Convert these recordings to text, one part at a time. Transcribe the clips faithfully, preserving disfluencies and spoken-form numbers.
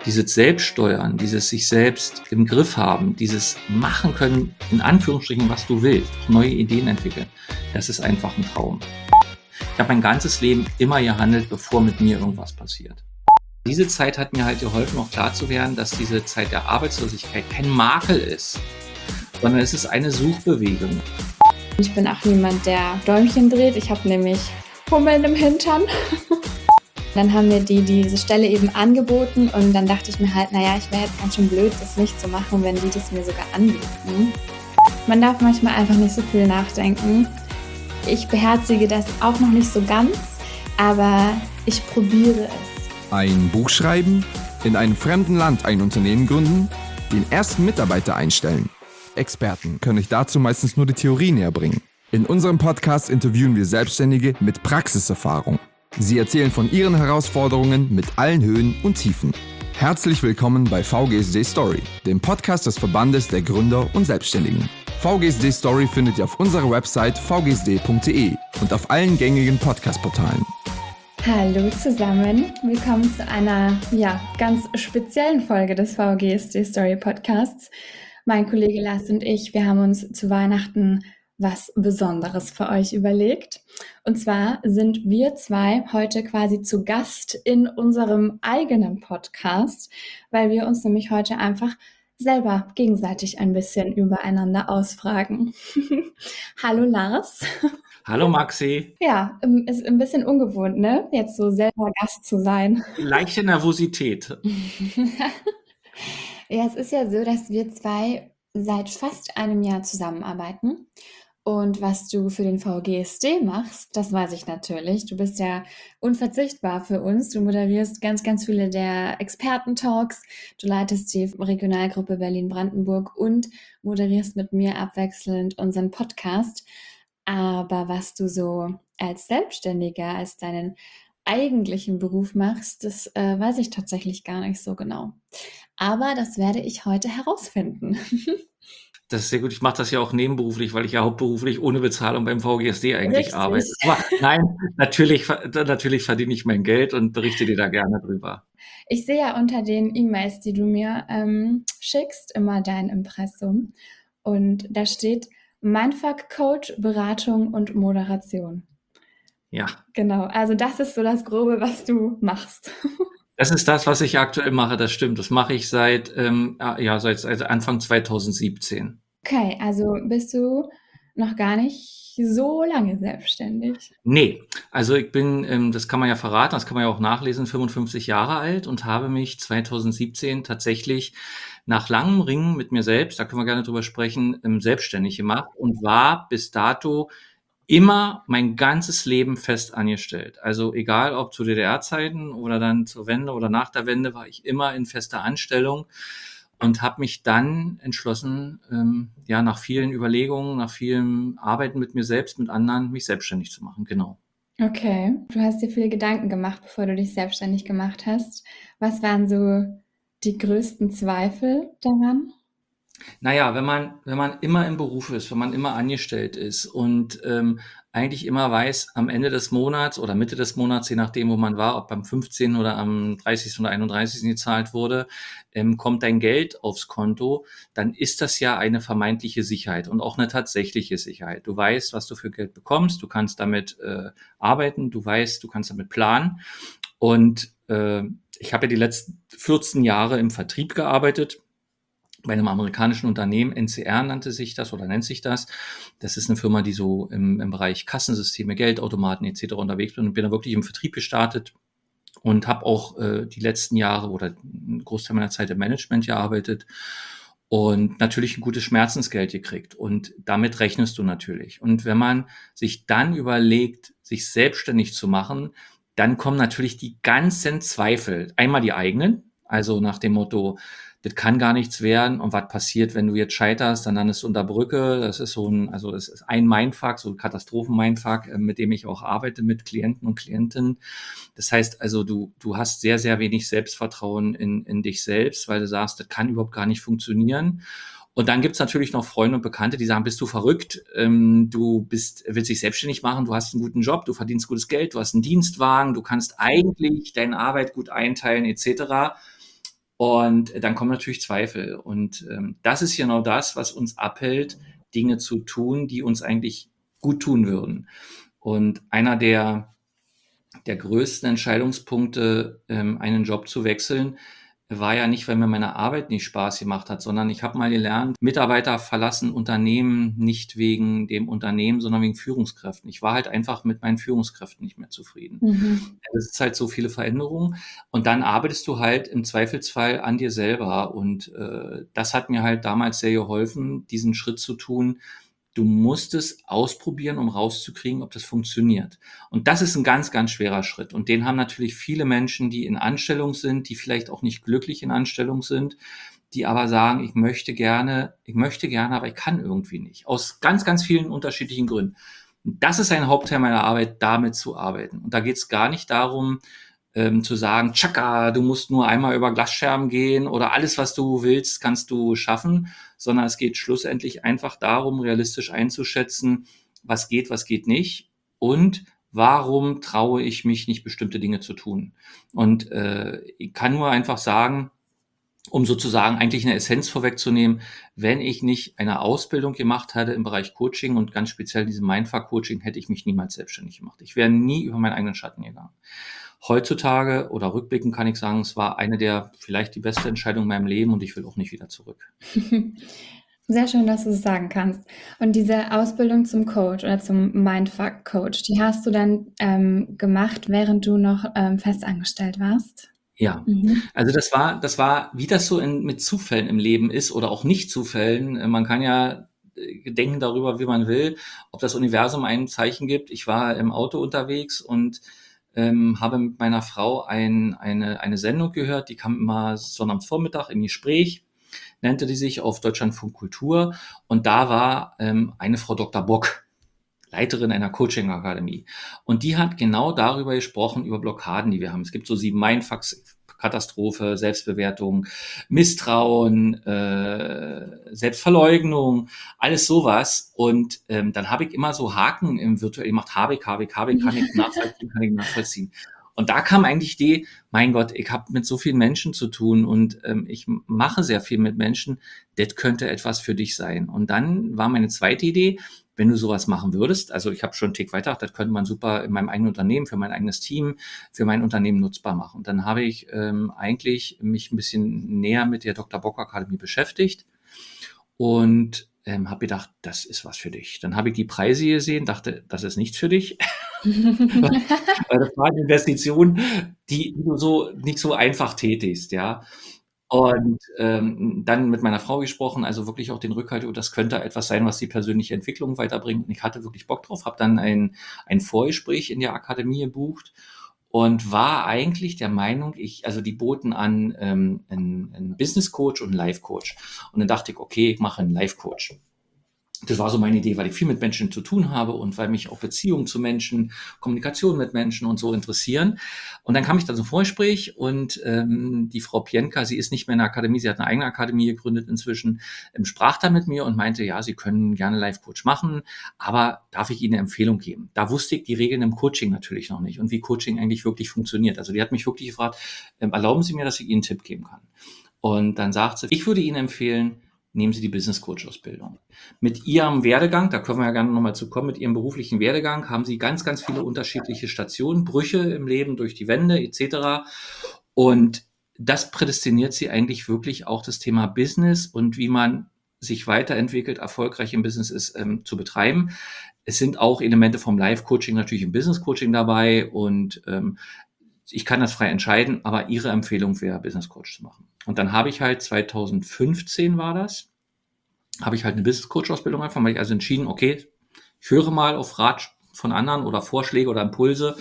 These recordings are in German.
Dieses Selbststeuern, dieses sich selbst im Griff haben, dieses machen können, in Anführungsstrichen, was du willst, neue Ideen entwickeln, das ist einfach ein Traum. Ich habe mein ganzes Leben immer gehandelt, bevor mit mir irgendwas passiert. Diese Zeit hat mir halt geholfen, auch klar zu werden, dass diese Zeit der Arbeitslosigkeit kein Makel ist, sondern es ist eine Suchbewegung. Ich bin auch niemand, der Däumchen dreht. Ich habe nämlich Hummeln im Hintern. Dann haben mir die diese Stelle eben angeboten und dann dachte ich mir halt, naja, ich wäre jetzt ganz schön blöd, das nicht zu machen, wenn die das mir sogar anbieten. Man darf manchmal einfach nicht so viel nachdenken. Ich beherzige das auch noch nicht so ganz, aber ich probiere es. Ein Buch schreiben, in einem fremden Land ein Unternehmen gründen, den ersten Mitarbeiter einstellen. Experten können euch dazu meistens nur die Theorie näher bringen. In unserem Podcast interviewen wir Selbstständige mit Praxiserfahrung. Sie erzählen von ihren Herausforderungen mit allen Höhen und Tiefen. Herzlich willkommen bei V G S D Story, dem Podcast des Verbandes der Gründer und Selbstständigen. V G S D Story findet ihr auf unserer Website v g s d punkt d e und auf allen gängigen Podcast-Portalen. Hallo zusammen, willkommen zu einer ja, ganz speziellen Folge des V G S D Story Podcasts. Mein Kollege Lars und ich, wir haben uns zu Weihnachten was Besonderes für euch überlegt. Und zwar sind wir zwei heute quasi zu Gast in unserem eigenen Podcast, weil wir uns nämlich heute einfach selber gegenseitig ein bisschen übereinander ausfragen. Hallo Lars. Hallo Maxi. Ja, ist ein bisschen ungewohnt, ne? Jetzt so selber Gast zu sein. Leichte Nervosität. Ja, es ist ja so, dass wir zwei seit fast einem Jahr zusammenarbeiten. Und was du für den V G S D machst, das weiß ich natürlich. Du bist ja unverzichtbar für uns. Du moderierst ganz, ganz viele der Experten-Talks. Du leitest die Regionalgruppe Berlin-Brandenburg und moderierst mit mir abwechselnd unseren Podcast. Aber was du so als Selbstständiger, als deinen eigentlichen Beruf machst, das äh, weiß ich tatsächlich gar nicht so genau. Aber das werde ich heute herausfinden. Das ist sehr gut. Ich mache das ja auch nebenberuflich, weil ich ja hauptberuflich ohne Bezahlung beim V G S D eigentlich Richtig. arbeite. Aber nein, natürlich, natürlich verdiene ich mein Geld und berichte dir da gerne drüber. Ich sehe ja unter den E-Mails, die du mir ähm, schickst, immer dein Impressum. Und da steht Mindfuck-Coach, Beratung und Moderation. Ja. Genau, also das ist so das Grobe, was du machst. Das ist das, was ich aktuell mache, das stimmt. Das mache ich seit, ähm, ja, seit, seit Anfang zwanzig siebzehn. Okay, also bist du noch gar nicht so lange selbstständig? Nee, also ich bin, ähm, das kann man ja verraten, das kann man ja auch nachlesen, fünfundfünfzig Jahre alt und habe mich zwanzig siebzehn tatsächlich nach langem Ringen mit mir selbst, da können wir gerne drüber sprechen, ähm, selbstständig gemacht und war bis dato immer mein ganzes Leben fest angestellt. Also egal, ob zu D D R-Zeiten oder dann zur Wende oder nach der Wende, war ich immer in fester Anstellung und habe mich dann entschlossen, ähm, ja, nach vielen Überlegungen, nach vielem Arbeiten mit mir selbst, mit anderen, mich selbstständig zu machen, genau. Okay, du hast dir viele Gedanken gemacht, bevor du dich selbstständig gemacht hast. Was waren so die größten Zweifel daran? Naja, wenn man, wenn man immer im Beruf ist, wenn man immer angestellt ist und ähm, eigentlich immer weiß, am Ende des Monats oder Mitte des Monats, je nachdem, wo man war, ob beim fünfzehnten oder am dreißigsten oder einunddreißigsten gezahlt wurde, ähm, kommt dein Geld aufs Konto, dann ist das ja eine vermeintliche Sicherheit und auch eine tatsächliche Sicherheit. Du weißt, was du für Geld bekommst, du kannst damit äh, arbeiten, du weißt, du kannst damit planen. Und äh, ich habe ja die letzten vierzehn Jahre im Vertrieb gearbeitet, bei einem amerikanischen Unternehmen, N C R nannte sich das oder nennt sich das. Das ist eine Firma, die so im, im Bereich Kassensysteme, Geldautomaten et cetera unterwegs bin und bin da wirklich im Vertrieb gestartet und habe auch äh, die letzten Jahre oder einen Großteil meiner Zeit im Management gearbeitet und natürlich ein gutes Schmerzensgeld gekriegt. Und damit rechnest du natürlich. Und wenn man sich dann überlegt, sich selbstständig zu machen, dann kommen natürlich die ganzen Zweifel. Einmal die eigenen, also nach dem Motto, das kann gar nichts werden und was passiert, wenn du jetzt scheiterst, dann landest du unter Brücke. Das ist so ein, also das ist ein Mindfuck, so ein Katastrophen-Mindfuck, mit dem ich auch arbeite mit Klienten und Klientinnen. Das heißt also, du, du hast sehr, sehr wenig Selbstvertrauen in, in dich selbst, weil du sagst, das kann überhaupt gar nicht funktionieren. Und dann gibt's natürlich noch Freunde und Bekannte, die sagen, bist du verrückt, ähm, du bist, willst dich selbstständig machen, du hast einen guten Job, du verdienst gutes Geld, du hast einen Dienstwagen, du kannst eigentlich deine Arbeit gut einteilen et cetera. Und dann kommen natürlich Zweifel. Und ähm, das ist genau das, was uns abhält, Dinge zu tun, die uns eigentlich gut tun würden. Und einer der, der größten Entscheidungspunkte, ähm, einen Job zu wechseln, war ja nicht, weil mir meine Arbeit nicht Spaß gemacht hat, sondern ich habe mal gelernt, Mitarbeiter verlassen Unternehmen nicht wegen dem Unternehmen, sondern wegen Führungskräften. Ich war halt einfach mit meinen Führungskräften nicht mehr zufrieden. Mhm. Es ist halt so viele Veränderungen und dann arbeitest du halt im Zweifelsfall an dir selber und äh, das hat mir halt damals sehr geholfen, diesen Schritt zu tun. Du musst es ausprobieren, um rauszukriegen, ob das funktioniert. Und das ist ein ganz, ganz schwerer Schritt. Und den haben natürlich viele Menschen, die in Anstellung sind, die vielleicht auch nicht glücklich in Anstellung sind, die aber sagen, ich möchte gerne, ich möchte gerne, aber ich kann irgendwie nicht. Aus ganz, ganz vielen unterschiedlichen Gründen. Das ist ein Hauptteil meiner Arbeit, damit zu arbeiten. Und da geht es gar nicht darum, ähm, zu sagen, tschakka, du musst nur einmal über Glasscherben gehen oder alles, was du willst, kannst du schaffen, sondern es geht schlussendlich einfach darum, realistisch einzuschätzen, was geht, was geht nicht und warum traue ich mich nicht, bestimmte Dinge zu tun. Und äh, ich kann nur einfach sagen, um sozusagen eigentlich eine Essenz vorwegzunehmen, wenn ich nicht eine Ausbildung gemacht hätte im Bereich Coaching und ganz speziell diesem Mindfuck-Coaching, hätte ich mich niemals selbstständig gemacht. Ich wäre nie über meinen eigenen Schatten gegangen. Heutzutage oder rückblickend kann ich sagen, es war eine der vielleicht die beste Entscheidung in meinem Leben und ich will auch nicht wieder zurück. Sehr schön, dass du es sagen kannst. Und diese Ausbildung zum Coach oder zum Mindfuck-Coach, die hast du dann ähm, gemacht, während du noch ähm, festangestellt warst? Ja, Mhm. also das war, das war, wie das so in, mit Zufällen im Leben ist oder auch Nicht-Zufällen. Äh, Man kann ja äh, denken darüber, wie man will, ob das Universum ein Zeichen gibt. Ich war im Auto unterwegs und ähm, habe mit meiner Frau ein, eine, eine Sendung gehört, die kam immer Sonnabendvormittag im Gespräch, nannte die sich auf Deutschlandfunk Kultur und da war ähm, eine Frau Doktor Bock, Leiterin einer Coaching-Akademie. Und die hat genau darüber gesprochen, über Blockaden, die wir haben. Es gibt so sieben Mindfucks, Katastrophe, Selbstbewertung, Misstrauen, äh, Selbstverleugnung, alles sowas. Und ähm, dann habe ich immer so Haken im virtuell gemacht, habe ich, habe ich, habe ich, kann ich nachvollziehen, kann ich nachvollziehen. Und da kam eigentlich die, mein Gott, ich habe mit so vielen Menschen zu tun und ähm, ich mache sehr viel mit Menschen, das könnte etwas für dich sein. Und dann war meine zweite Idee, wenn du sowas machen würdest, also ich habe schon einen Tick weiter, das könnte man super in meinem eigenen Unternehmen, für mein eigenes Team, für mein Unternehmen nutzbar machen. Und dann habe ich ähm, eigentlich mich ein bisschen näher mit der Doktor Bock Akademie beschäftigt und ähm, habe gedacht, das ist was für dich. Dann habe ich die Preise gesehen, dachte, das ist nichts für dich. Weil das war eine Investition, die, die du so nicht so einfach tätigst, ja. Und ähm, dann mit meiner Frau gesprochen, also wirklich auch den Rückhalt, oh, das könnte etwas sein, was die persönliche Entwicklung weiterbringt. Und ich hatte wirklich Bock drauf, habe dann ein, ein Vorgespräch in der Akademie gebucht und war eigentlich der Meinung, ich, also die boten an ähm, einen, einen Business Coach und einen Life Coach. Und dann dachte ich, okay, ich mache einen Life Coach. Das war so meine Idee, weil ich viel mit Menschen zu tun habe und weil mich auch Beziehungen zu Menschen, Kommunikation mit Menschen und so interessieren. Und dann kam ich da zum Vorgespräch und ähm, die Frau Pienka, sie ist nicht mehr in der Akademie, sie hat eine eigene Akademie gegründet inzwischen, ähm, sprach da mit mir und meinte, ja, Sie können gerne Life-Coach machen, aber darf ich Ihnen eine Empfehlung geben? Da wusste ich die Regeln im Coaching natürlich noch nicht und wie Coaching eigentlich wirklich funktioniert. Also die hat mich wirklich gefragt, ähm, erlauben Sie mir, dass ich Ihnen einen Tipp geben kann? Und dann sagt sie, ich würde Ihnen empfehlen, nehmen Sie die Business Coach Ausbildung. Mit Ihrem Werdegang, da können wir ja gerne nochmal zu kommen, mit Ihrem beruflichen Werdegang haben Sie ganz, ganz viele unterschiedliche Stationen, Brüche im Leben durch die Wände et cetera. Und das prädestiniert Sie eigentlich wirklich auch das Thema Business und wie man sich weiterentwickelt, erfolgreich im Business ist, ähm, zu betreiben. Es sind auch Elemente vom Life-Coaching natürlich im Business-Coaching dabei und ähm, ich kann das frei entscheiden, aber Ihre Empfehlung wäre, Business Coach zu machen. Und dann habe ich halt zweitausendfünfzehn war das, habe ich halt eine Business Coach Ausbildung angefangen, weil ich also entschieden, okay, ich höre mal auf Rat von anderen oder Vorschläge oder Impulse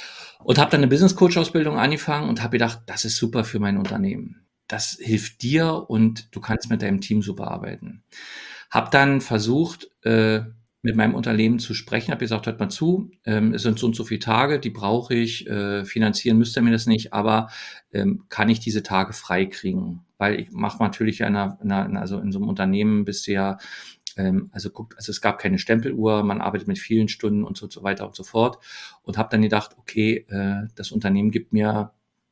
und habe dann eine Business Coach Ausbildung angefangen und habe gedacht, das ist super für mein Unternehmen. Das hilft dir und du kannst mit deinem Team super arbeiten. Habe dann versucht, äh, mit meinem Unternehmen zu sprechen, habe gesagt, hört mal zu, ähm, es sind so und so viele Tage, die brauche ich, äh, finanzieren müsst ihr mir das nicht, aber ähm, kann ich diese Tage frei kriegen? Weil ich mache natürlich in einer, in einer, also in so einem Unternehmen bist du ja, ähm, also guckt, also es gab keine Stempeluhr, man arbeitet mit vielen Stunden und so, so weiter und so fort und habe dann gedacht, okay, äh, das Unternehmen gibt mir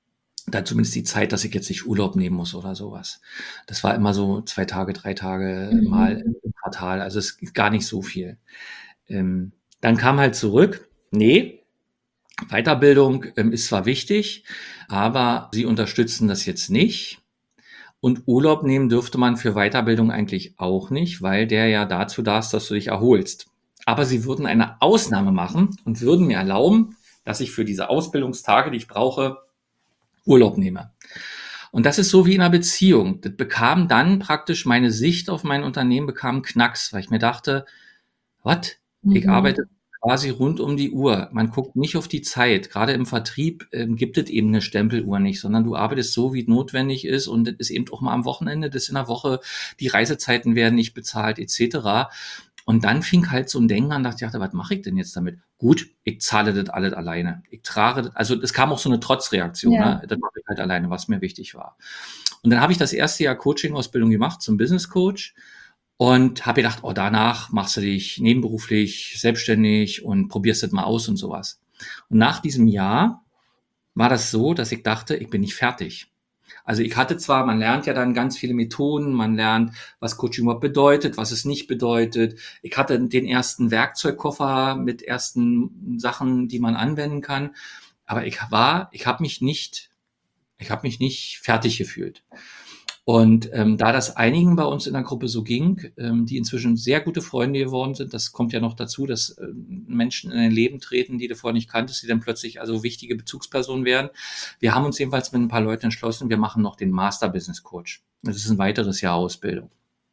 da zumindest die Zeit, dass ich jetzt nicht Urlaub nehmen muss oder sowas. Das war immer so zwei Tage, drei Tage mal Mhm. im Quartal. Also es ist gar nicht so viel. Ähm, dann kam halt zurück, nee, Weiterbildung ähm, ist zwar wichtig, aber sie unterstützen das jetzt nicht. Und Urlaub nehmen dürfte man für Weiterbildung eigentlich auch nicht, weil der ja dazu da ist, dass du dich erholst. Aber sie würden eine Ausnahme machen und würden mir erlauben, dass ich für diese Ausbildungstage, die ich brauche, Urlaub nehme. Und das ist so wie in einer Beziehung. Das bekam dann praktisch meine Sicht auf mein Unternehmen bekam einen Knacks, weil ich mir dachte, was? Ich Mhm. arbeite quasi rund um die Uhr. Man guckt nicht auf die Zeit. Gerade im Vertrieb ähm, gibt es eben eine Stempeluhr nicht, sondern du arbeitest so, wie es notwendig ist. Und das ist eben auch mal am Wochenende, das ist in der Woche. Die Reisezeiten werden nicht bezahlt, et cetera. Und dann fing halt so ein Denken an, dachte ich, dachte, was mache ich denn jetzt damit? Gut, ich zahle das alles alleine. Ich trage das, also es kam auch so eine Trotzreaktion, Ja. ne? Das mache ich halt alleine, was mir wichtig war. Und dann habe ich das erste Jahr Coaching-Ausbildung gemacht zum Business Coach und habe gedacht, oh, danach machst du dich nebenberuflich selbstständig und probierst das mal aus und sowas. Und nach diesem Jahr war das so, dass ich dachte, ich bin nicht fertig. Also ich hatte zwar, man lernt ja dann ganz viele Methoden, man lernt, was Coaching überhaupt bedeutet, was es nicht bedeutet. Ich hatte den ersten Werkzeugkoffer mit ersten Sachen, die man anwenden kann. Aber ich war, ich habe mich nicht, ich habe mich nicht fertig gefühlt. Und ähm, da das einigen bei uns in der Gruppe so ging, ähm, die inzwischen sehr gute Freunde geworden sind, das kommt ja noch dazu, dass ähm, Menschen in dein Leben treten, die du vorher nicht kanntest, die dann plötzlich also wichtige Bezugspersonen werden. Wir haben uns jedenfalls mit ein paar Leuten entschlossen, wir machen noch den Master Business Coach. Das ist ein weiteres Jahr Ausbildung.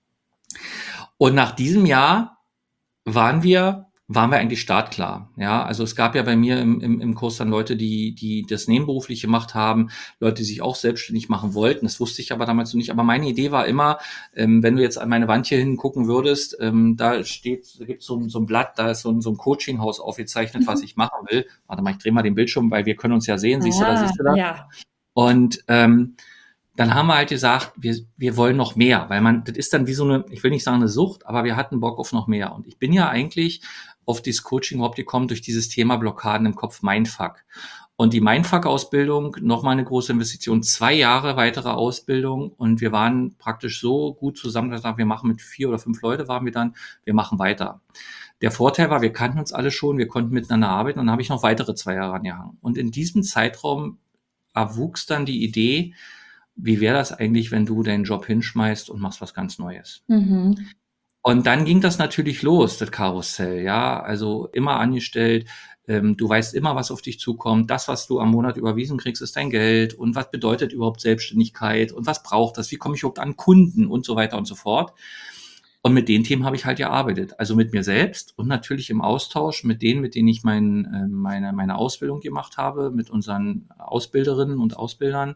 Und nach diesem Jahr waren wir waren wir eigentlich startklar. Ja, also es gab ja bei mir im, im, im Kurs dann Leute, die, die das nebenberuflich gemacht haben, Leute, die sich auch selbstständig machen wollten. Das wusste ich aber damals noch nicht. Aber meine Idee war immer, ähm, wenn du jetzt an meine Wand hier hingucken würdest, ähm, da steht, da gibt es so, so ein Blatt, da ist so ein, so ein Coachinghaus aufgezeichnet, was Mhm. ich machen will. Warte mal, ich drehe mal den Bildschirm, weil wir können uns ja sehen. Siehst du da, Ah, siehst du da? ja. Und ähm, dann haben wir halt gesagt, wir, wir wollen noch mehr, weil man, das ist dann wie so eine, ich will nicht sagen eine Sucht, aber wir hatten Bock auf noch mehr. Und ich bin ja eigentlich auf dieses Coaching überhaupt gekommen durch dieses Thema Blockaden im Kopf, Mindfuck. Und die Mindfuck-Ausbildung, nochmal eine große Investition, zwei Jahre weitere Ausbildung. Und wir waren praktisch so gut zusammen, dass wir gesagt, wir machen mit vier oder fünf Leute waren wir dann, wir machen weiter. Der Vorteil war, wir kannten uns alle schon, wir konnten miteinander arbeiten und dann habe ich noch weitere zwei Jahre angehangen. Und in diesem Zeitraum erwuchs dann die Idee, wie wäre das eigentlich, wenn du deinen Job hinschmeißt und machst was ganz Neues? Mhm. Und dann ging das natürlich los, das Karussell, ja, also immer angestellt, ähm, du weißt immer, was auf dich zukommt, das, was du am Monat überwiesen kriegst, ist dein Geld und was bedeutet überhaupt Selbstständigkeit und was braucht das, wie komme ich überhaupt an Kunden und so weiter und so fort. Und mit den Themen habe ich halt gearbeitet, also mit mir selbst und natürlich im Austausch mit denen, mit denen ich mein, äh, meine, meine Ausbildung gemacht habe, mit unseren Ausbilderinnen und Ausbildern.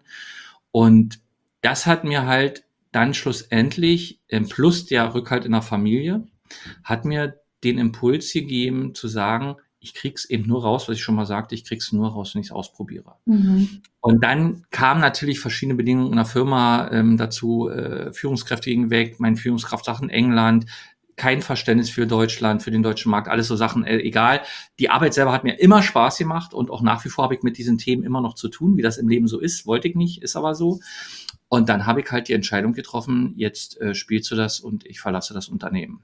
Und das hat mir halt dann schlussendlich, ähm, plus der Rückhalt in der Familie, hat mir den Impuls gegeben zu sagen, ich krieg's eben nur raus, was ich schon mal sagte, ich krieg's nur raus, wenn ich es ausprobiere. Mhm. Und dann kamen natürlich verschiedene Bedingungen in der Firma ähm, dazu, äh, Führungskräfte gingen weg, mein Führungskraft sagt in England, kein Verständnis für Deutschland, für den deutschen Markt, alles so Sachen, äh, egal. Die Arbeit selber hat mir immer Spaß gemacht und auch nach wie vor habe ich mit diesen Themen immer noch zu tun, wie das im Leben so ist, wollte ich nicht, ist aber so. Und dann habe ich halt die Entscheidung getroffen, jetzt äh, spielst du das und ich verlasse das Unternehmen.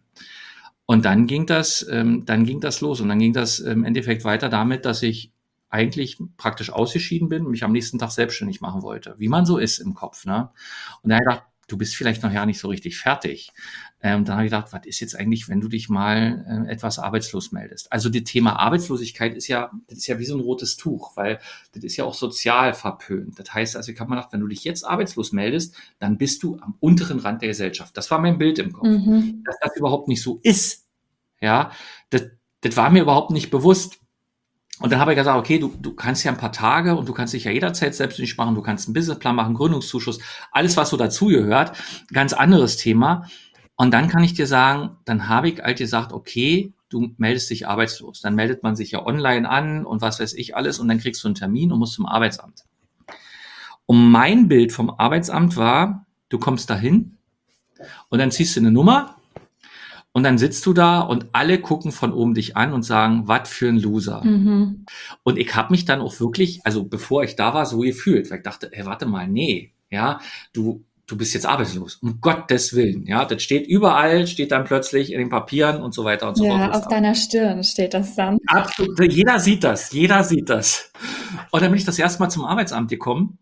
Und dann ging das, ähm, dann ging das los und dann ging das im Endeffekt weiter damit, dass ich eigentlich praktisch ausgeschieden bin und mich am nächsten Tag selbstständig machen wollte, wie man so ist im Kopf, ne? Und dann habe ich gedacht, du bist vielleicht noch ja nicht so richtig fertig. Ähm, dann habe ich gedacht, was ist jetzt eigentlich, wenn du dich mal äh, etwas arbeitslos meldest? Also das Thema Arbeitslosigkeit ist ja, das ist ja wie so ein rotes Tuch, weil das ist ja auch sozial verpönt. Das heißt also, ich habe mir gedacht, wenn du dich jetzt arbeitslos meldest, dann bist du am unteren Rand der Gesellschaft. Das war mein Bild im Kopf. Mhm. Dass das überhaupt nicht so ist, ja, das, das war mir überhaupt nicht bewusst. Und dann habe ich gesagt, okay, du, du kannst ja ein paar Tage und du kannst dich ja jederzeit selbstständig machen, du kannst einen Businessplan machen, Gründungszuschuss, alles, was so dazugehört, ganz anderes Thema. Und dann kann ich dir sagen, dann habe ich halt gesagt, okay, du meldest dich arbeitslos. Dann meldet man sich ja online an und was weiß ich alles und dann kriegst du einen Termin und musst zum Arbeitsamt. Und mein Bild vom Arbeitsamt war, du kommst dahin und dann ziehst du eine Nummer Und dann sitzt du da und alle gucken von oben dich an und sagen, was für ein Loser. Mhm. Und ich habe mich dann auch wirklich, also bevor ich da war, so gefühlt, weil ich dachte, ey, warte mal, nee, ja, du, du bist jetzt arbeitslos, um Gottes Willen, ja, das steht überall, steht dann plötzlich in den Papieren und so weiter und so fort. Ja, Du bist auf deiner Stirn steht das dann. absolut, jeder sieht das, jeder sieht das. Und dann bin ich das erste Mal zum Arbeitsamt gekommen.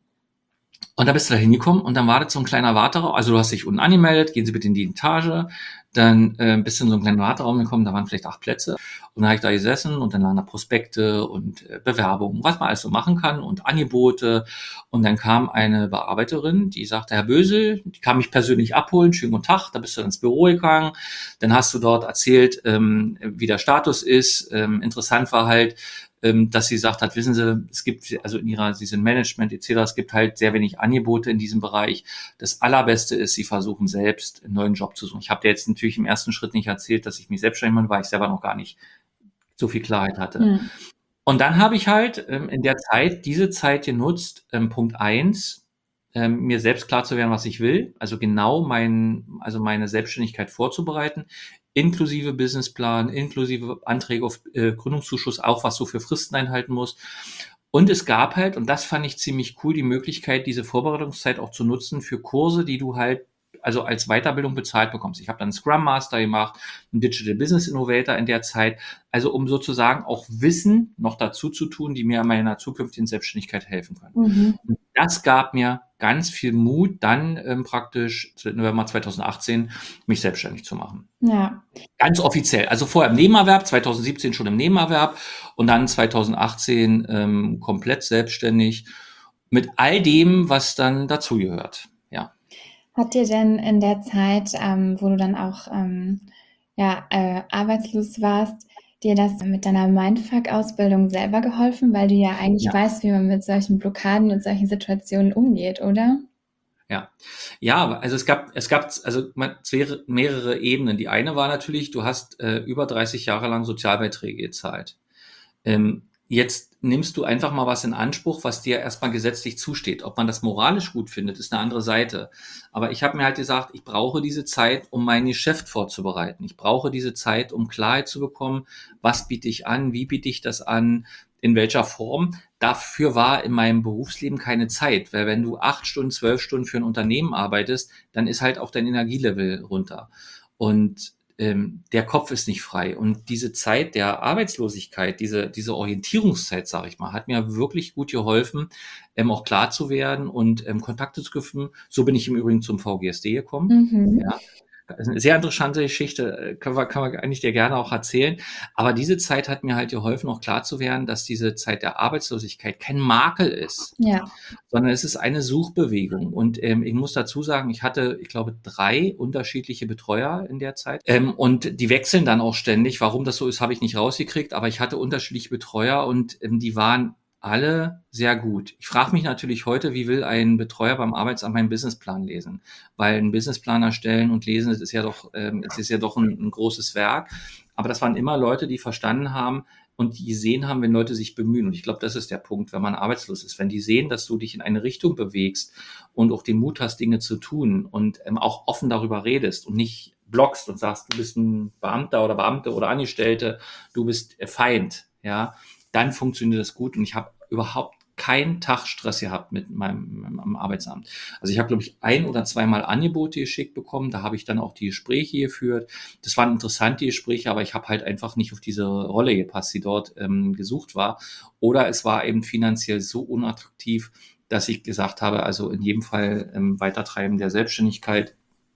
Und da bist du da hingekommen und dann wartet so ein kleiner Warteraum. Also du hast dich unten angemeldet, gehen Sie bitte in die Etage. Dann äh, bist du in so einen kleinen Warteraum gekommen, da waren vielleicht acht Plätze. Und dann habe ich da gesessen und dann waren da Prospekte und äh, Bewerbungen, was man alles so machen kann und Angebote. Und dann kam eine Bearbeiterin, die sagte, Herr Bösel, die kann mich persönlich abholen, schönen guten Tag, da bist du ins Büro gegangen. Dann hast du dort erzählt, ähm, wie der Status ist. Ähm, interessant war halt, ähm, dass sie gesagt hat, wissen Sie, es gibt, also in ihrer, sie sind Management et cetera, es gibt halt sehr wenig Angebote in diesem Bereich. Das Allerbeste ist, Sie versuchen selbst einen neuen Job zu suchen. Ich habe dir jetzt natürlich im ersten Schritt nicht erzählt, dass ich mich selbstständig mache, weil ich selber noch gar nicht so viel Klarheit hatte. Hm. Und dann habe ich halt ähm, in der Zeit, diese Zeit genutzt, ähm, Punkt eins, ähm, mir selbst klar zu werden, was ich will, also genau mein, also meine Selbstständigkeit vorzubereiten, inklusive Businessplan, inklusive Anträge auf äh, Gründungszuschuss, auch was so für Fristen einhalten muss. Und es gab halt, und das fand ich ziemlich cool, die Möglichkeit, diese Vorbereitungszeit auch zu nutzen für Kurse, die du halt also als Weiterbildung bezahlt bekommst. Ich habe dann einen Scrum Master gemacht, einen Digital Business Innovator in der Zeit, also um sozusagen auch Wissen noch dazu zu tun, die mir in meiner zukünftigen Selbstständigkeit helfen können. Mhm. Und das gab mir ganz viel Mut, dann ähm, praktisch im November zwanzig achtzehn mich selbstständig zu machen. Ja. Ganz offiziell. Also vorher im Nebenerwerb, zwanzig siebzehn schon im Nebenerwerb und dann zwanzig achtzehn ähm, komplett selbstständig mit all dem, was dann dazugehört. Ja. Hat dir denn in der Zeit, ähm, wo du dann auch ähm, ja, äh, arbeitslos warst, dir das mit deiner Mindfuck-Ausbildung selber geholfen, weil du ja eigentlich Ja. weißt, wie man mit solchen Blockaden und solchen Situationen umgeht, oder? Ja, ja, also es gab, es gab, also man, es wäre mehrere Ebenen. Die eine war natürlich, du hast äh, über dreißig Jahre lang Sozialbeiträge gezahlt. Ähm, jetzt nimmst du einfach mal was in Anspruch, was dir erstmal gesetzlich zusteht. Ob man das moralisch gut findet, ist eine andere Seite. Aber ich habe mir halt gesagt, ich brauche diese Zeit, um mein Geschäft vorzubereiten. Ich brauche diese Zeit, um Klarheit zu bekommen, was biete ich an, wie biete ich das an, in welcher Form. Dafür war in meinem Berufsleben keine Zeit, weil wenn du acht Stunden, zwölf Stunden für ein Unternehmen arbeitest, dann ist halt auch dein Energielevel runter. Und ähm, der Kopf ist nicht frei. Und diese Zeit der Arbeitslosigkeit, diese, diese Orientierungszeit, sage ich mal, hat mir wirklich gut geholfen, ähm, auch klar zu werden und ähm, Kontakte zu knüpfen. So bin ich im Übrigen zum V G S D gekommen. Mhm. Ja. Das ist eine sehr interessante Geschichte, kann man, kann man eigentlich dir gerne auch erzählen. Aber diese Zeit hat mir halt geholfen, auch klar zu werden, dass diese Zeit der Arbeitslosigkeit kein Makel ist, Ja. sondern es ist eine Suchbewegung. Und ähm, ich muss dazu sagen, ich hatte, ich glaube, drei unterschiedliche Betreuer in der Zeit. Ähm, und die wechseln dann auch ständig. Warum das so ist, habe ich nicht rausgekriegt. Aber ich hatte unterschiedliche Betreuer und ähm, die waren alle sehr gut. Ich frage mich natürlich heute, wie will ein Betreuer beim Arbeitsamt meinen Businessplan lesen? Weil ein Businessplan erstellen und lesen, das ist ja doch, ähm, das ist ja doch ein, ein großes Werk. Aber das waren immer Leute, die verstanden haben und die gesehen haben, wenn Leute sich bemühen. Und ich glaube, das ist der Punkt, wenn man arbeitslos ist. Wenn die sehen, dass du dich in eine Richtung bewegst und auch den Mut hast, Dinge zu tun und ähm, auch offen darüber redest und nicht blockst und sagst, du bist ein Beamter oder Beamte oder Angestellte, du bist Feind, ja, dann funktioniert das gut und ich habe überhaupt keinen Tag Stress gehabt mit meinem, meinem Arbeitsamt. Also ich habe, glaube ich, ein oder zweimal Angebote geschickt bekommen, da habe ich dann auch die Gespräche geführt. Das waren interessante Gespräche, aber ich habe halt einfach nicht auf diese Rolle gepasst, die dort ähm, gesucht war. Oder es war eben finanziell so unattraktiv, dass ich gesagt habe, also in jedem Fall ähm, Weitertreiben der Selbstständigkeit.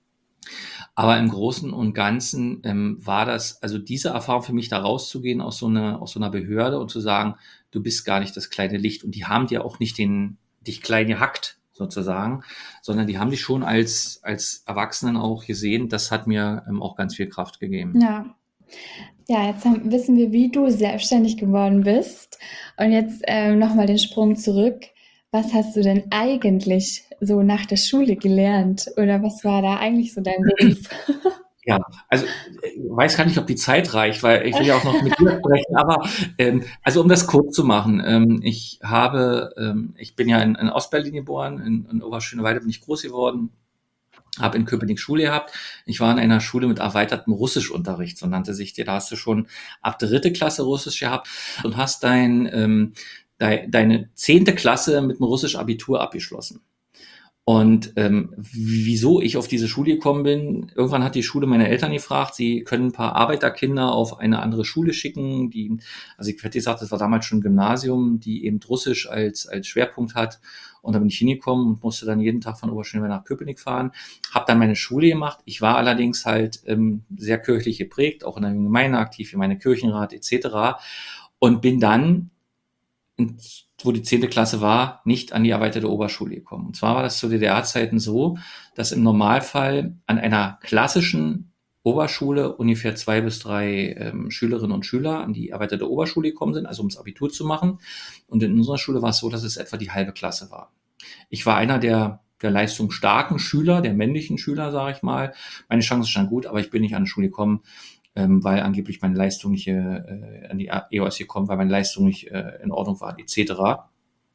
Aber im Großen und Ganzen ähm, war das, also diese Erfahrung für mich, da rauszugehen aus so einer, aus so einer Behörde und zu sagen, du bist gar nicht das kleine Licht. Und die haben dir auch nicht den, dich klein gehackt, sozusagen, sondern die haben dich schon als, als Erwachsenen auch gesehen. Das hat mir ähm, auch ganz viel Kraft gegeben. Ja. Ja, jetzt haben, wissen wir, wie du selbstständig geworden bist. Und jetzt ähm, nochmal den Sprung zurück. Was hast du denn eigentlich so nach der Schule gelernt? Oder was war da eigentlich so dein Beruf? Ja, also ich weiß gar nicht, ob die Zeit reicht, weil ich will ja auch noch mit dir sprechen, aber ähm, also um das kurz zu machen, ähm, ich habe, ähm, ich bin ja in, in Ostberlin geboren, in, in Oberschöneweide bin ich groß geworden habe in Köpenick Schule gehabt. Ich war in einer Schule mit erweitertem Russischunterricht, so nannte sich die. Da hast du schon ab dritte Klasse Russisch gehabt und hast dein, ähm, de, deine zehnte Klasse mit einem Russisch-Abitur abgeschlossen. Und ähm, wieso ich auf diese Schule gekommen bin, irgendwann hat die Schule meine Eltern gefragt, sie können ein paar Arbeiterkinder auf eine andere Schule schicken, die, also ich hätte gesagt, das war damals schon ein Gymnasium, die eben Russisch als, als Schwerpunkt hat. Und da bin ich hingekommen und musste dann jeden Tag von Oberschönewehr nach Köpenick fahren, habe dann meine Schule gemacht. Ich war allerdings halt ähm, sehr kirchlich geprägt, auch in der Gemeinde aktiv, in meinem Kirchenrat et cetera. Und bin dann, wo die zehnte Klasse war, nicht an die erweiterte Oberschule gekommen. Und zwar war das zu D D R-Zeiten so, dass im Normalfall an einer klassischen Oberschule ungefähr zwei bis drei ähm, Schülerinnen und Schüler an die erweiterte Oberschule gekommen sind, also ums Abitur zu machen. Und in unserer Schule war es so, dass es etwa die halbe Klasse war. Ich war einer der, der leistungsstarken Schüler, der männlichen Schüler, sage ich mal. Meine Chancen standen gut, aber ich bin nicht an die Schule gekommen, ähm, weil angeblich meine Leistung nicht äh, an die E O S gekommen, weil meine Leistung nicht äh, in Ordnung war, et cetera.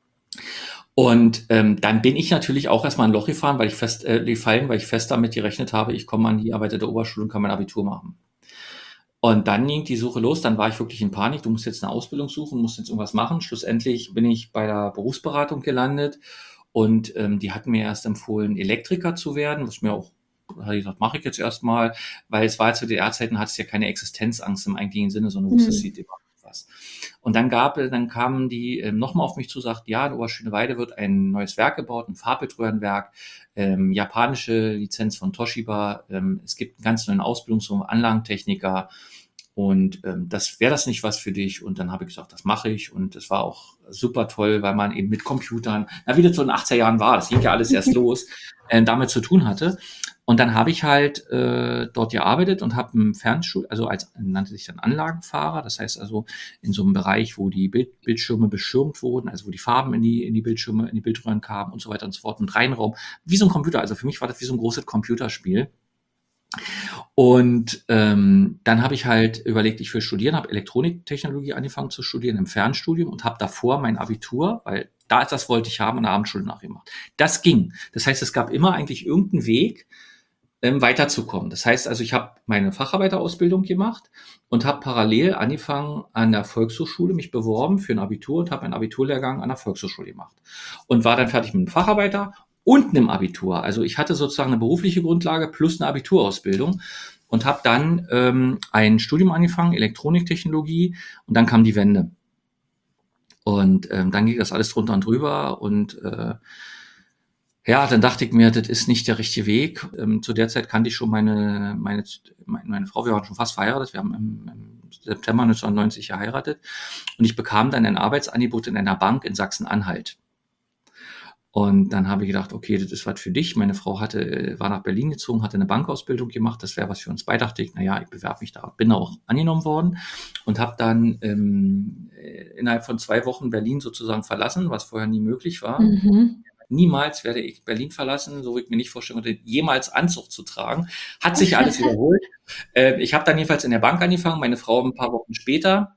Und ähm, dann bin ich natürlich auch erstmal ein Loch gefahren, weil ich fest äh, gefallen, weil ich fest damit gerechnet habe, ich komme an die erweiterte Oberschule und kann mein Abitur machen. Und dann ging die Suche los, dann war ich wirklich in Panik, du musst jetzt eine Ausbildung suchen, musst jetzt irgendwas machen. Schlussendlich bin ich bei der Berufsberatung gelandet und ähm, die hatten mir erst empfohlen, Elektriker zu werden, was mir auch, da habe ich gesagt, mache ich jetzt erstmal, weil es war zu D D R-Zeiten, hatte es ja keine Existenzangst im eigentlichen Sinne, sondern wusste, es sieht immer was. Und dann gab, dann kamen die ähm, nochmal auf mich zu, sagten, ja, in Oberschöneweide wird ein neues Werk gebaut, ein Farbildröhrenwerk, ähm, japanische Lizenz von Toshiba, ähm, es gibt einen ganz neuen Ausbildungsraum, Anlagentechniker und ähm, das wäre das nicht was für dich? Und dann habe ich gesagt, das mache ich und das war auch super toll, weil man eben mit Computern, na, wie das so in den achtziger Jahren war, das ging ja alles erst los, äh, damit zu tun hatte. Und dann habe ich halt äh, dort gearbeitet und habe im Fernstuhl, also als nannte sich dann Anlagenfahrer, das heißt also in so einem Bereich, wo die Bild, Bildschirme beschirmt wurden, also wo die Farben in die in die Bildschirme, in die Bildröhren kamen und so weiter und so fort, und Reinraum, wie so ein Computer. Also für mich war das wie so ein großes Computerspiel. Und ähm, dann habe ich halt überlegt, ich will studieren, habe Elektroniktechnologie angefangen zu studieren im Fernstudium und habe davor mein Abitur, weil da das wollte ich haben, an der Abendschule nachgemacht. Das ging. Das heißt, es gab immer eigentlich irgendeinen Weg, ähm, weiterzukommen. Das heißt also, ich habe meine Facharbeiterausbildung gemacht und habe parallel angefangen an der Volkshochschule, mich beworben für ein Abitur und habe einen Abiturlehrgang an der Volkshochschule gemacht und war dann fertig mit dem Facharbeiter und einem Abitur. Also ich hatte sozusagen eine berufliche Grundlage plus eine Abiturausbildung und habe dann ähm, ein Studium angefangen, Elektroniktechnologie, und dann kam die Wende. Und ähm, dann ging das alles drunter und drüber und äh, ja, dann dachte ich mir, das ist nicht der richtige Weg. Ähm, zu der Zeit kannte ich schon meine, meine, meine Frau, wir waren schon fast verheiratet, wir haben im, im September neunzehnhundertneunzig geheiratet und ich bekam dann ein Arbeitsangebot in einer Bank in Sachsen-Anhalt. Und dann habe ich gedacht, okay, das ist was für dich. Meine Frau hatte, war nach Berlin gezogen, hatte eine Bankausbildung gemacht, das wäre was für uns beide. Dachte ich, naja, ich bewerbe mich da, bin auch angenommen worden und habe dann ähm, innerhalb von zwei Wochen Berlin sozusagen verlassen, was vorher nie möglich war. Mhm. Niemals werde ich Berlin verlassen, so wie ich mir nicht vorstellen konnte, jemals Anzug zu tragen. Hat sich alles wiederholt. Äh, ich habe dann jedenfalls in der Bank angefangen, meine Frau ein paar Wochen später.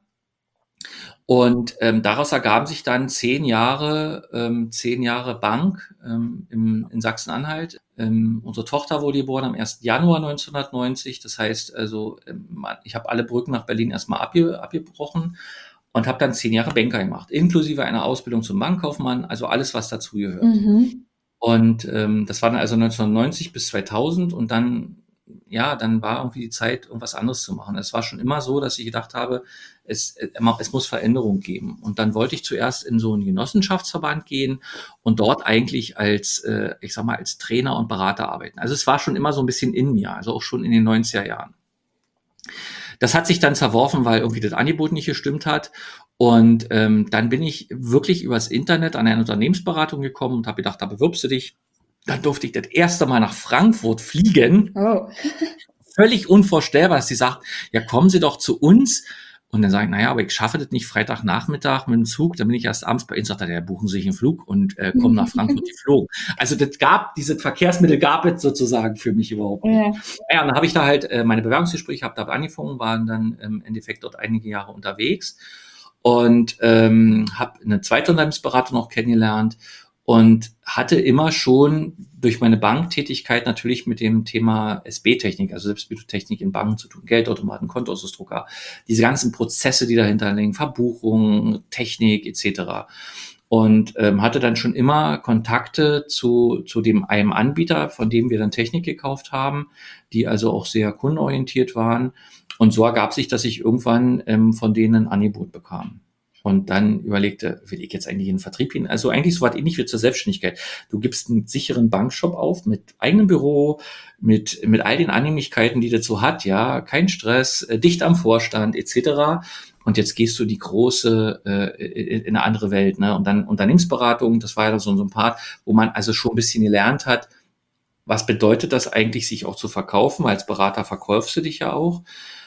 Und ähm, daraus ergaben sich dann zehn Jahre, ähm, zehn Jahre Bank ähm, im, in Sachsen-Anhalt. Ähm, unsere Tochter wurde geboren am ersten Januar neunzehnhundertneunzig. Das heißt also, ähm, ich habe alle Brücken nach Berlin erstmal abge, abgebrochen und habe dann zehn Jahre Banker gemacht, inklusive einer Ausbildung zum Bankkaufmann, also alles, was dazu gehört. Mhm. Und ähm, das war dann also neunzehnhundertneunzig bis zweitausend und dann, ja, dann war irgendwie die Zeit, irgendwas anderes zu machen. Es war schon immer so, dass ich gedacht habe, es, es muss Veränderung geben. Und dann wollte ich zuerst in so einen Genossenschaftsverband gehen und dort eigentlich als, äh, ich sag mal, als Trainer und Berater arbeiten. Also es war schon immer so ein bisschen in mir, also auch schon in den neunziger Jahren. Das hat sich dann zerworfen, weil irgendwie das Angebot nicht gestimmt hat. Und ähm, dann bin ich wirklich übers Internet an eine Unternehmensberatung gekommen und habe gedacht, da bewirbst du dich. Dann durfte ich das erste Mal nach Frankfurt fliegen. Oh. Völlig unvorstellbar, dass sie sagt, ja, kommen Sie doch zu uns. Und dann sage ich, naja, aber ich schaffe das nicht Freitagnachmittag mit dem Zug. Dann bin ich erst abends bei Ihnen, sagt er, ja, buchen Sie sich einen Flug und äh, kommen nach Frankfurt geflogen. Also das gab, dieses Verkehrsmittel gab es sozusagen für mich überhaupt nicht. Ja. Ja, und dann habe ich da halt äh, meine Bewerbungsgespräche, habe da angefangen, waren dann im Endeffekt dort einige Jahre unterwegs und ähm, habe eine zweite Unternehmensberatung noch kennengelernt. und hatte immer schon durch meine Banktätigkeit natürlich mit dem Thema S B-Technik, also Selbstbedienungstechnik in Banken zu tun, Geldautomaten, Kontoauszug-Drucker, diese ganzen Prozesse, die dahinter liegen, Verbuchungen, Technik et cetera. Und ähm, hatte dann schon immer Kontakte zu, zu dem einem Anbieter, von dem wir dann Technik gekauft haben, die also auch sehr kundenorientiert waren. Und so ergab sich, dass ich irgendwann ähm, von denen ein Angebot bekam. Und dann überlegte, will ich jetzt eigentlich in den Vertrieb hin? Also eigentlich so was ähnlich wie zur Selbstständigkeit. Du gibst einen sicheren Bankshop auf mit eigenem Büro, mit, mit all den Annehmlichkeiten, die dazu hat, ja, kein Stress, äh, dicht am Vorstand et cetera. Und jetzt gehst du die große äh, in eine andere Welt, ne? Und dann Unternehmensberatung, das war ja so, so ein Part, wo man also schon ein bisschen gelernt hat, was bedeutet das eigentlich, sich auch zu verkaufen? Als Berater verkaufst du dich ja auch.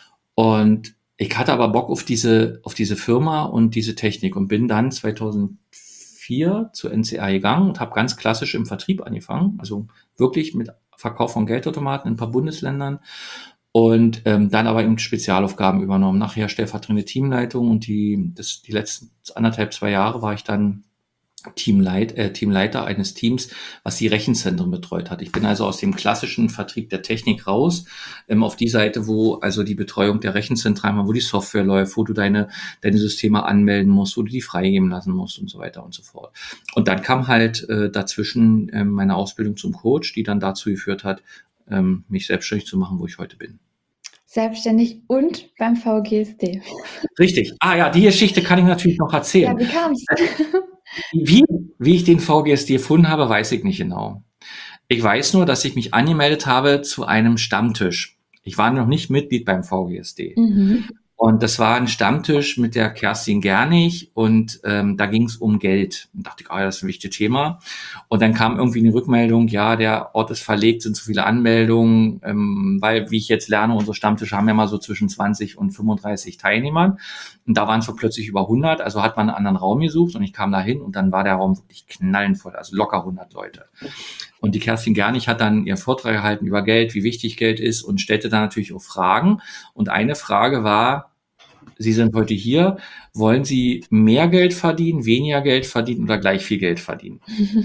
Und ich hatte aber Bock auf diese, auf diese Firma und diese Technik und bin dann zweitausendvier zu N C A gegangen und habe ganz klassisch im Vertrieb angefangen, also wirklich mit Verkauf von Geldautomaten in ein paar Bundesländern. Und ähm, dann aber eben Spezialaufgaben übernommen. Nachher stellvertretende Teamleitung und die, das, die letzten anderthalb, zwei Jahre war ich dann Teamleit, äh, Teamleiter eines Teams, was die Rechenzentren betreut hat. Ich bin also aus dem klassischen Vertrieb der Technik raus, ähm, auf die Seite, wo also die Betreuung der Rechenzentralen, wo die Software läuft, wo du deine, deine Systeme anmelden musst, wo du die freigeben lassen musst und so weiter und so fort. Und dann kam halt äh, dazwischen äh, meine Ausbildung zum Coach, die dann dazu geführt hat, ähm, mich selbstständig zu machen, wo ich heute bin. Selbstständig und beim V G S D. Richtig. Ah ja, die Geschichte kann ich natürlich noch erzählen. Ja, wie kam's? Wie, wie ich den V G S D gefunden habe, weiß ich nicht genau. Ich weiß nur, dass ich mich angemeldet habe zu einem Stammtisch. Ich war noch nicht Mitglied beim V G S D. Mhm. Und das war ein Stammtisch mit der Kerstin Gernig und ähm, da ging es um Geld. Und dachte ich, ah, das ist ein wichtiges Thema. Und dann kam irgendwie eine Rückmeldung, ja, der Ort ist verlegt, sind zu viele Anmeldungen, ähm, weil, wie ich jetzt lerne, unsere Stammtische haben ja mal so zwischen zwanzig und fünfunddreißig Teilnehmern. Und da waren es plötzlich über hundert, also hat man einen anderen Raum gesucht und ich kam da hin und dann war der Raum wirklich knallenvoll, also locker hundert Leute. Und die Kerstin Gernig hat dann ihren Vortrag gehalten über Geld, wie wichtig Geld ist und stellte dann natürlich auch Fragen. Und eine Frage war, Sie sind heute hier, wollen Sie mehr Geld verdienen, weniger Geld verdienen oder gleich viel Geld verdienen?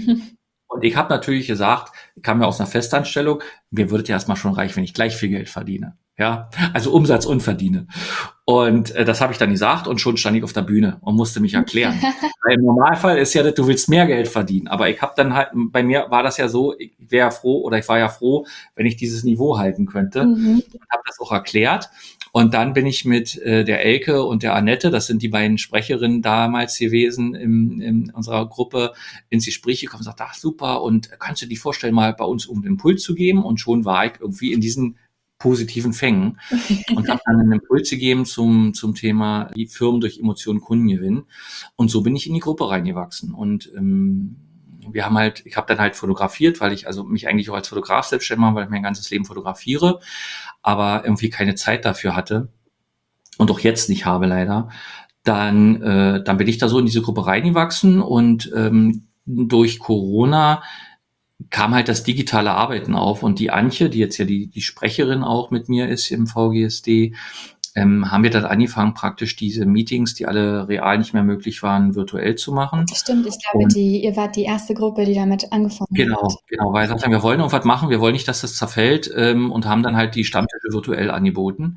Und ich habe natürlich gesagt, ich kam ja aus einer Festanstellung, mir würde ja erstmal schon reichen, wenn ich gleich viel Geld verdiene. Ja, also Umsatz und verdiene. Und äh, das habe ich dann gesagt und schon stand ich auf der Bühne und musste mich erklären. Weil im Normalfall ist ja, du willst mehr Geld verdienen. Aber ich habe dann halt, bei mir war das ja so, ich wäre froh oder ich war ja froh, wenn ich dieses Niveau halten könnte. Mhm. Und habe das auch erklärt. Und dann bin ich mit äh, der Elke und der Annette, das sind die beiden Sprecherinnen damals gewesen in, in unserer Gruppe, ins Gespräch gekommen und gesagt, ach super, und kannst du dir vorstellen, mal bei uns um einen Impuls zu geben? Und schon war ich irgendwie in diesen positiven Fängen und habe dann einen Impuls gegeben zum, zum Thema die Firmen durch Emotionen Kunden gewinnen. Und so bin ich in die Gruppe reingewachsen. Und ähm, wir haben halt, ich habe dann halt fotografiert, weil ich also mich eigentlich auch als Fotograf selbstständig mache, weil ich mein ganzes Leben fotografiere, aber irgendwie keine Zeit dafür hatte und auch jetzt nicht habe leider. Dann, äh, dann bin ich da so in diese Gruppe reingewachsen und ähm, durch Corona kam halt das digitale Arbeiten auf und die Antje, die jetzt ja die, die Sprecherin auch mit mir ist im V G S D, ähm, haben wir dann angefangen, praktisch diese Meetings, die alle real nicht mehr möglich waren, virtuell zu machen. Stimmt, ich glaube, Und die, ihr wart die erste Gruppe, die damit angefangen Genau, hat. genau, weil wir gesagt haben, wir wollen irgendwas machen, wir wollen nicht, dass das zerfällt ähm, und haben dann halt die Stammtische virtuell angeboten.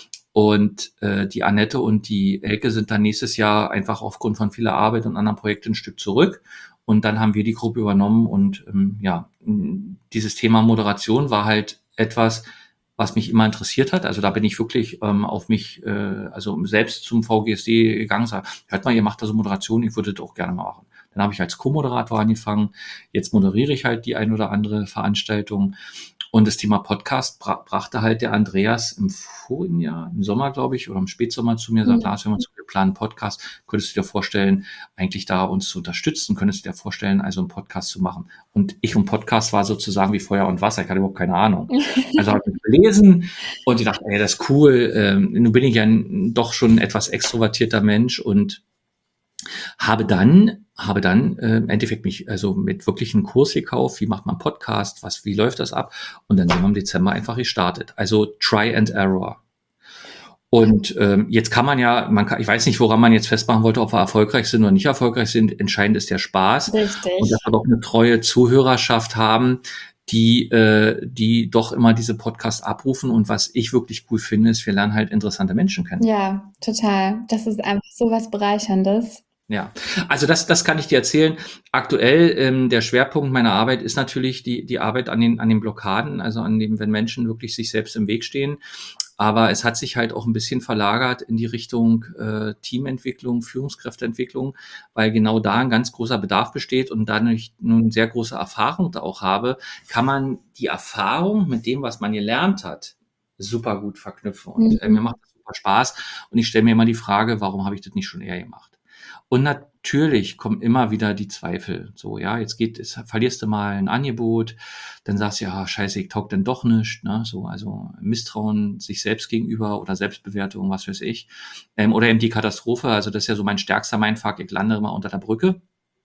Und äh, die Annette und die Elke sind dann nächstes Jahr einfach aufgrund von vieler Arbeit und anderen Projekten ein Stück zurück. Und dann haben wir die Gruppe übernommen und ähm, ja, dieses Thema Moderation war halt etwas, was mich immer interessiert hat. Also da bin ich wirklich ähm, auf mich, äh, also selbst zum V G S D gegangen, sag, hört mal, ihr macht da so Moderation, ich würde das auch gerne mal machen. Dann habe ich als Co-Moderator angefangen. Jetzt moderiere ich halt die ein oder andere Veranstaltung. Und das Thema Podcast bra- brachte halt der Andreas im vorigen Jahr, im Sommer, glaube ich, oder im Spätsommer zu mir, sagt, Mhm. Lars, wir haben uns geplant, Podcast, könntest du dir vorstellen, eigentlich da uns zu unterstützen, könntest du dir vorstellen, also einen Podcast zu machen. Und ich und Podcast war sozusagen wie Feuer und Wasser, ich hatte überhaupt keine Ahnung. Also habe ich gelesen und ich dachte, ey, das ist cool, ähm, nun bin ich ja ein, doch schon ein etwas extrovertierter Mensch und habe dann habe dann äh, im Endeffekt mich also mit wirklich einem Kurs gekauft, wie macht man Podcast, was, wie läuft das ab? Und dann sind wir im Dezember einfach gestartet. Also Try and Error. Und ähm, jetzt kann man ja, man kann, ich weiß nicht, woran man jetzt festmachen wollte, ob wir erfolgreich sind oder nicht erfolgreich sind. Entscheidend ist der Spaß und dass Richtig. wir doch eine treue Zuhörerschaft haben, die, äh, die doch immer diese Podcasts abrufen. Und was ich wirklich cool finde, ist, wir lernen halt interessante Menschen kennen. Ja, total. Das ist einfach so was Bereicherndes. Ja, also das, das kann ich dir erzählen. Aktuell ähm, der Schwerpunkt meiner Arbeit ist natürlich die, die Arbeit an den, an den Blockaden, also an dem, wenn Menschen wirklich sich selbst im Weg stehen. Aber es hat sich halt auch ein bisschen verlagert in die Richtung äh, Teamentwicklung, Führungskräfteentwicklung, weil genau da ein ganz großer Bedarf besteht und dadurch nun sehr große Erfahrung da auch habe, kann man die Erfahrung mit dem, was man gelernt hat, super gut verknüpfen. Und äh, mir Mhm. macht das super Spaß. Und ich stelle mir immer die Frage, warum habe ich das nicht schon eher gemacht? Und natürlich kommen immer wieder die Zweifel. So, ja, jetzt geht, jetzt verlierst du mal ein Angebot, dann sagst du, ja, scheiße, ich taug dann doch nicht, ne, so, also Misstrauen sich selbst gegenüber oder Selbstbewertung, was weiß ich. Ähm, oder eben die Katastrophe, also das ist ja so mein stärkster Mindfuck, ich lande immer unter der Brücke.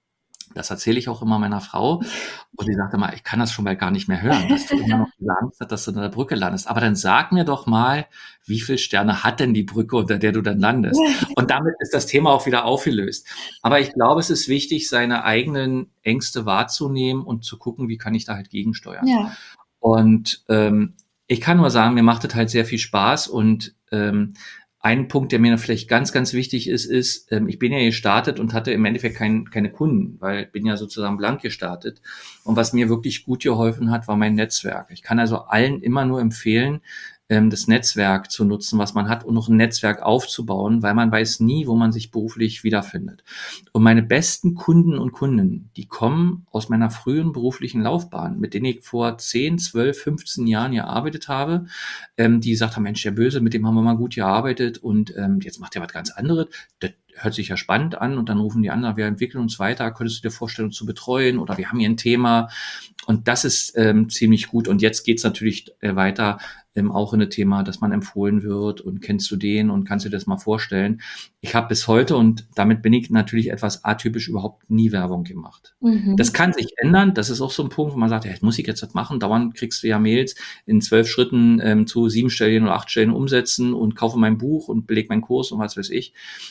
Das erzähle ich auch immer meiner Frau. Und die sagt immer, ich kann das schon bald gar nicht mehr hören, dass du immer noch diese Angst hast, dass du unter der Brücke landest. Aber dann sag mir doch mal, wie viele Sterne hat denn die Brücke, unter der du dann landest? Und damit ist das Thema auch wieder aufgelöst. Aber ich glaube, es ist wichtig, seine eigenen Ängste wahrzunehmen und zu gucken, wie kann ich da halt gegensteuern. Ja. Und ähm, ich kann nur sagen, mir macht es halt sehr viel Spaß und ähm, ein Punkt, der mir vielleicht ganz, ganz wichtig ist, ist, ähm, ich bin ja gestartet und hatte im Endeffekt kein, keine Kunden, weil ich bin ja sozusagen blank gestartet. Und was mir wirklich gut geholfen hat, war mein Netzwerk. Ich kann also allen immer nur empfehlen, ähm, das Netzwerk zu nutzen, was man hat und noch ein Netzwerk aufzubauen, weil man weiß nie, wo man sich beruflich wiederfindet. Und meine besten Kunden und Kundinnen, die kommen aus meiner frühen beruflichen Laufbahn, mit denen ich vor zehn, zwölf, fünfzehn Jahren gearbeitet habe, ähm, die gesagt haben, Mensch, der Böse, mit dem haben wir mal gut gearbeitet und ähm, jetzt macht er was ganz anderes. Das hört sich ja spannend an und dann rufen die an, wir entwickeln uns weiter, könntest du dir vorstellen, uns zu betreuen oder wir haben hier ein Thema und das ist ähm, ziemlich gut und jetzt geht's natürlich äh, weiter, ähm, auch in ein Thema, dass man empfohlen wird und kennst du den und kannst dir das mal vorstellen. Ich habe bis heute und damit bin ich natürlich etwas atypisch überhaupt nie Werbung gemacht. Mhm. Das kann sich ändern, das ist auch so ein Punkt, wo man sagt, ja, jetzt muss ich jetzt das machen, dauernd kriegst du ja Mails in zwölf Schritten ähm, zu siebenstelligen oder achtstelligen umsetzen und kaufe mein Buch und beleg meinen Kurs und was weiß ich.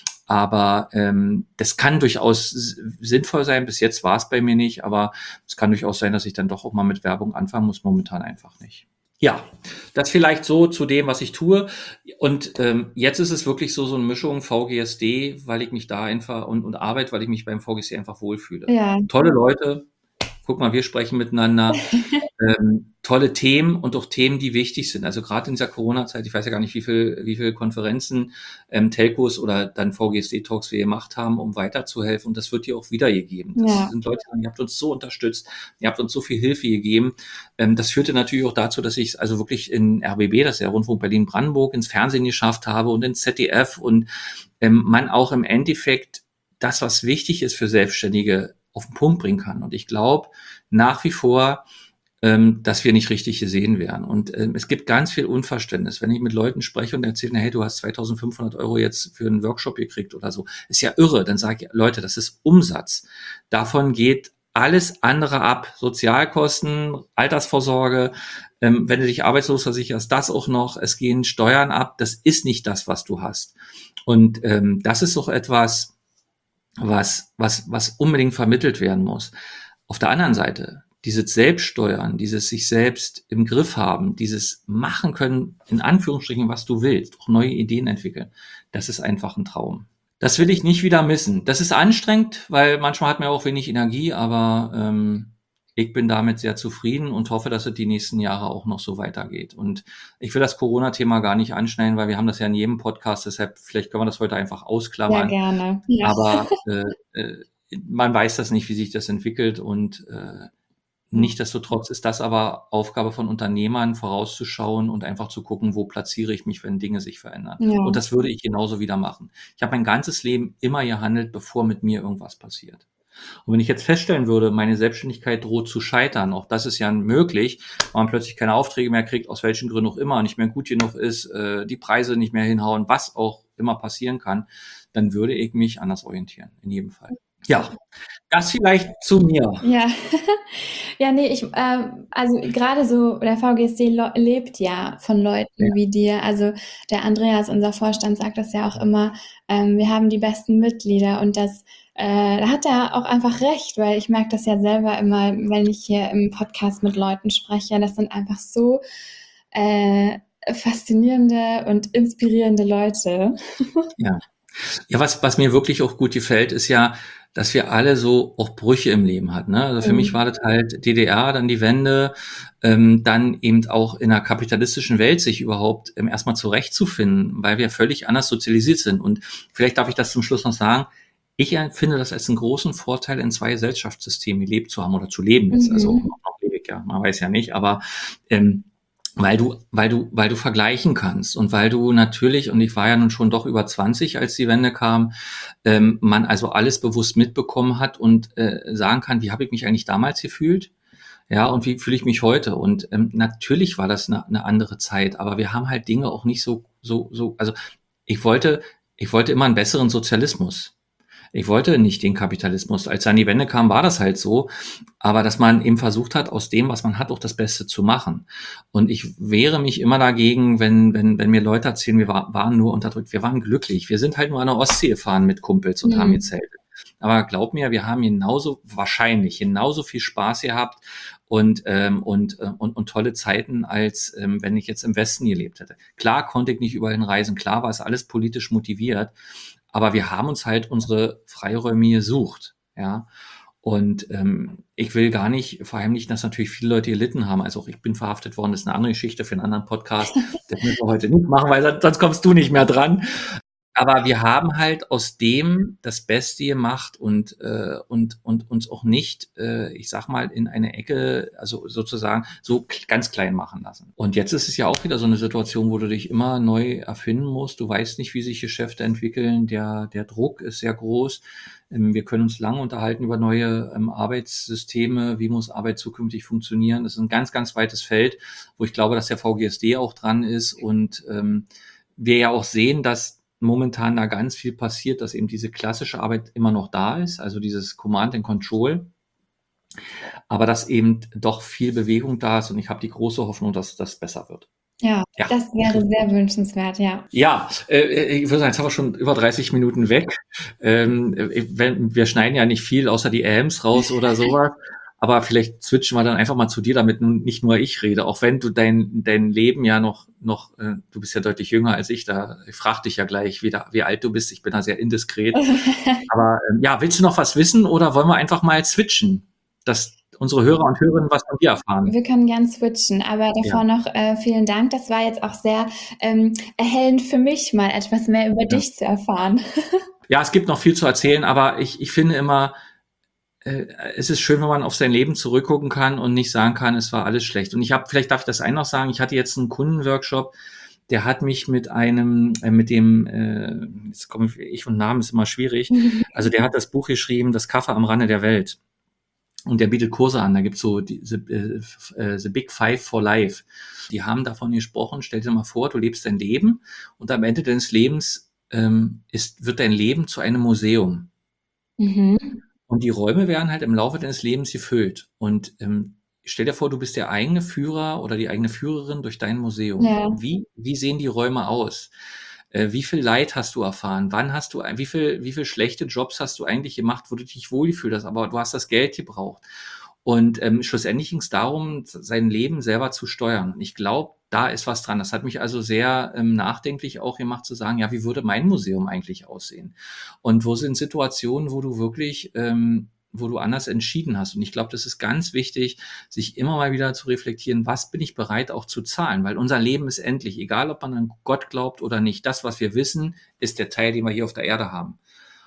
Aber ähm, das kann durchaus sinnvoll sein. Bis jetzt war es bei mir nicht, aber es kann durchaus sein, dass ich dann doch auch mal mit Werbung anfangen muss. Momentan einfach nicht. Ja, das vielleicht so zu dem, was ich tue. Und ähm, jetzt ist es wirklich so so eine Mischung V G S D, weil ich mich da einfach und, und Arbeit, weil ich mich beim V G S D einfach wohlfühle. Ja. Tolle Leute. Guck mal, wir sprechen miteinander. ähm, tolle Themen und auch Themen, die wichtig sind. Also gerade in dieser Corona-Zeit, ich weiß ja gar nicht, wie viel, wie viele Konferenzen, ähm, Telcos oder dann V G S D-Talks wir gemacht haben, um weiterzuhelfen. Und das wird dir auch wiedergegeben. Das Ja. sind Leute, die sagen, ihr habt uns so unterstützt, ihr habt uns so viel Hilfe gegeben. Ähm, das führte natürlich auch dazu, dass ich es also wirklich in R B B, das ist der Rundfunk Berlin-Brandenburg, ins Fernsehen geschafft habe und ins Z D F und ähm, man auch im Endeffekt das, was wichtig ist für Selbstständige, auf den Punkt bringen kann. Und ich glaube nach wie vor, ähm, dass wir nicht richtig gesehen werden. Und ähm, es gibt ganz viel Unverständnis. Wenn ich mit Leuten spreche und erzähle, hey, du hast zweitausendfünfhundert Euro jetzt für einen Workshop gekriegt oder so, ist ja irre. Dann sage ich, Leute, das ist Umsatz. Davon geht alles andere ab. Sozialkosten, Altersvorsorge, ähm, wenn du dich arbeitslos versicherst, das auch noch. Es gehen Steuern ab. Das ist nicht das, was du hast. Und ähm, das ist doch etwas, was, was, was unbedingt vermittelt werden muss. Auf der anderen Seite, dieses Selbststeuern, dieses sich selbst im Griff haben, dieses machen können, in Anführungsstrichen, was du willst, auch neue Ideen entwickeln, das ist einfach ein Traum. Das will ich nicht wieder missen. Das ist anstrengend, weil manchmal hat man auch wenig Energie, aber ähm, ich bin damit sehr zufrieden und hoffe, dass es die nächsten Jahre auch noch so weitergeht. Und ich will das Corona-Thema gar nicht anschneiden, weil wir haben das ja in jedem Podcast, deshalb vielleicht können wir das heute einfach Sehr ausklammern. gerne. Ja. Aber äh, äh, man weiß das nicht, wie sich das entwickelt und äh, nichtsdestotrotz ist das aber Aufgabe von Unternehmern, vorauszuschauen und einfach zu gucken, wo platziere ich mich, wenn Dinge sich verändern. Ja. Und das würde ich genauso wieder machen. Ich habe mein ganzes Leben immer gehandelt, bevor mit mir irgendwas passiert. Und wenn ich jetzt feststellen würde, meine Selbstständigkeit droht zu scheitern, auch das ist ja möglich, weil man plötzlich keine Aufträge mehr kriegt, aus welchen Gründen auch immer, nicht mehr gut genug ist, äh, die Preise nicht mehr hinhauen, was auch immer passieren kann, dann würde ich mich anders orientieren, in jedem Fall. Ja, das vielleicht zu mir. Ja. Ja, ne, ich, ähm also grade so der V G S D lo lebt ja von Ja. Leuten wie dir. Also, der Andreas, unser Vorstand, sagt das ja auch immer, ähm, wir haben die besten Mitglieder und das äh, da hat er auch einfach recht, weil ich merke das ja selber immer, wenn ich hier im Podcast mit Leuten spreche. Das sind einfach so, äh, faszinierende und inspirierende Leute. Ja. Ja, was was mir wirklich auch gut gefällt, ist ja, dass wir alle so auch Brüche im Leben hatten, ne? Also, für mich Mhm. war das halt D D R, dann die Wende, ähm, dann eben auch in 'ner kapitalistischen Welt sich überhaupt, ähm, erst mal zurechtzufinden, weil wir völlig anders sozialisiert sind. Und vielleicht darf ich das zum Schluss noch sagen, ich empfinde das als 'n großen Vorteil, in zwei Gesellschaftssystemen gelebt zu haben oder zu leben jetzt. Also, Mhm. noch noch lebe ich ja, man weiß ja nicht, aber, ähm, weil du weil du weil du vergleichen kannst und weil du natürlich und ich war ja nun schon doch über zwanzig, als die Wende kam, ähm, man also alles bewusst mitbekommen hat und, äh, sagen kann: „Wie habe ich mich eigentlich damals gefühlt? Ja, und wie fühle ich mich heute?“ Und, ähm, natürlich war das 'ne 'ne andere Zeit, aber wir haben halt Dinge auch nicht so so so also, ich wollte ich wollte immer 'n besseren Sozialismus. Ich wollte nicht den Kapitalismus. Als dann die Wende kam, war das halt so, aber dass man eben versucht hat, aus dem, was man hat, auch das Beste zu machen. Und ich wehre mich immer dagegen, wenn wenn wenn mir Leute erzählen, wir wa waren nur unterdrückt. Wir waren glücklich. Wir sind halt nur an der Ostsee gefahren mit Kumpels und haben Mhm. gezeltet. Aber glaub mir, wir haben genauso wahrscheinlich genauso viel Spaß gehabt und, ähm und äh, und und tolle Zeiten, als, ähm, wenn ich jetzt im Westen gelebt hätte. Klar konnte ich nicht überall hinreisen, klar war es alles politisch motiviert, aber wir haben uns halt unsere Freiräume gesucht, ja? Und, ähm, ich will gar nicht verheimlichen, dass natürlich viele Leute gelitten haben. Also, auch ich bin verhaftet worden, das ist 'ne andere Geschichte für 'n anderen Podcast. Das müssen wir heute nicht machen, weil son sonst kommst du nicht mehr dran. Aber wir haben halt aus dem das Beste gemacht und äh, und und uns auch nicht, äh, ich sage mal, in eine Ecke, also sozusagen so k ganz klein machen lassen. Und jetzt ist es ja auch wieder so 'ne Situation, wo du dich immer neu erfinden musst. Du weißt nicht, wie sich Geschäfte entwickeln. Der der Druck ist sehr groß. Ähm, wir können uns lange unterhalten über neue, ähm, Arbeitssysteme. Wie muss Arbeit zukünftig funktionieren? Das ist 'n ganz, ganz weites Feld, wo ich glaube, dass der V G S D auch dran ist und, ähm, wir ja auch sehen, dass momentan da ganz viel passiert, dass eben diese klassische Arbeit immer noch da ist, also dieses Command and Control aber dass eben doch viel Bewegung da ist und ich habe die große Hoffnung, dass das besser wird. Ja, Ja, das wäre sehr Schlusswort. wünschenswert, ja. Ja, äh, äh, ich würde sagen, jetzt haben wir schon über dreißig Minuten weg. Ähm, äh, wenn wir schneiden ja nicht viel außer die Ähms raus oder so was, aber vielleicht switchen wir dann einfach mal zu dir, damit nun nicht nur ich rede, auch wenn du dein dein Leben ja noch noch äh, du bist ja deutlich jünger als ich, da ich frage dich ja gleich, wie da wie alt du bist. Ich bin da sehr indiskret. Aber, ähm, ja, willst du noch was wissen oder wollen wir einfach mal switchen, dass unsere Hörer und Hörerinnen was von dir erfahren? Wir können gern switchen, aber Ja. davor noch, äh, vielen Dank. Das war jetzt auch sehr, ähm, erhellend für mich, mal etwas mehr über Ja. dich zu erfahren. Ja, es gibt noch viel zu erzählen, aber ich ich finde immer, äh, es ist schön, wenn man auf sein Leben zurückgucken kann und nicht sagen kann, es war alles schlecht. Und ich habe vielleicht darf ich das eine noch sagen, ich hatte jetzt 'n Kundenworkshop, der hat mich mit einem äh, mit dem äh, jetzt komme ich ich und Namen ist immer schwierig. Also, der hat das Buch geschrieben, „Das Kaffee am Rande der Welt“. Und der bietet Kurse an. Da gibt's so diese äh, f äh, „The Big Five for Life“. Die haben davon gesprochen, stell dir mal vor, du lebst dein Leben und am Ende deines Lebens, ähm, ist wird dein Leben zu einem Museum. Mhm. Und die Räume werden halt im Laufe deines Lebens gefüllt. Und, ähm, stell dir vor, du bist der eigene Führer oder die eigene Führerin durch dein Museum. Ja. Wie wie sehen die Räume aus? Äh, wie viel Leid hast du erfahren? Wann hast du ein wie viel wie viel schlechte Jobs hast du eigentlich gemacht, wo du dich wohlgefühlt hast, aber du hast das Geld gebraucht? Und, ähm, schlussendlich ging's darum, s sein Leben selber zu steuern. Ich glaube, da ist was dran. Das hat mich also sehr, ähm, nachdenklich auch gemacht zu sagen: „Ja, wie würde mein Museum eigentlich aussehen?“ Und wo sind Situationen, wo du wirklich ähm, wo du anders entschieden hast? Und ich glaube, das ist ganz wichtig, sich immer mal wieder zu reflektieren: „Was bin ich bereit auch zu zahlen?“ Weil unser Leben ist endlich, egal ob man an Gott glaubt oder nicht. Das, was wir wissen, ist der Teil, den wir hier auf der Erde haben.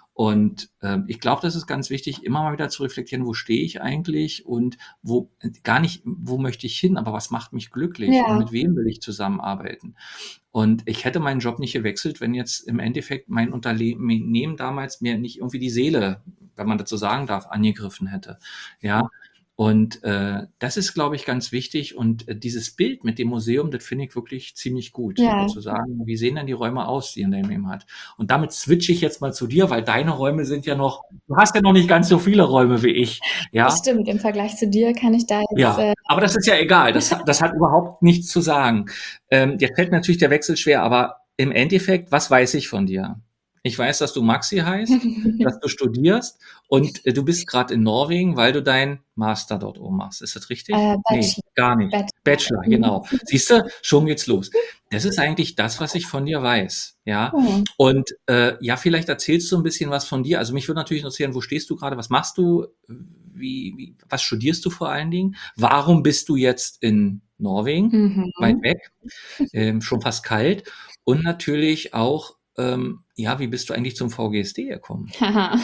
Und, ähm, ich glaube, das ist ganz wichtig, immer mal wieder zu reflektieren: „Wo stehe ich eigentlich und wo gar nicht, wo möchte ich hin, aber was macht mich glücklich und Ja. mit wem will ich zusammenarbeiten?“ Und ich hätte meinen Job nicht gewechselt, wenn jetzt im Endeffekt mein Unternehmen damals mir nicht irgendwie die Seele, wenn man das so sagen darf, angegriffen hätte, ja? Und äh, das ist, glaube ich, ganz wichtig. Und äh, dieses Bild mit dem Museum, das finde ich wirklich ziemlich gut. Ja. Zu sagen, wie sehen denn die Räume aus, die in deinem Leben hat? Und damit switche ich jetzt mal zu dir, weil deine Räume sind ja noch, du hast ja noch nicht ganz so viele Räume wie ich. Ja, Das stimmt, im Vergleich zu dir kann ich da jetzt. ja, Äh, aber das ist ja egal. Das, hat- das hat überhaupt nichts zu sagen. Ähm, dir fällt natürlich der Wechsel schwer, aber im Endeffekt, was weiß ich von dir? Ich weiß, dass du Maxi heißt, dass du studierst und äh, du bist gerade in Norwegen, weil du deinen Master dort oben machst. Ist das richtig? äh, Nee, Bachelor. gar nicht. Bachelor. Bachelor, Mhm. genau. Siehst du, schon geht's los. Das ist eigentlich das, was ich von dir weiß. Ja. Oh. Und äh, ja, vielleicht erzählst du ein bisschen was von dir. Also mich würde natürlich interessieren, wo stehst du gerade? Was machst du? Wie, wie, was studierst du vor allen Dingen? Warum bist du jetzt in Norwegen? Mhm. Weit weg, ähm, schon fast kalt. Und natürlich auch, ähm, ja, wie bist du eigentlich zum V G S D gekommen? Haha.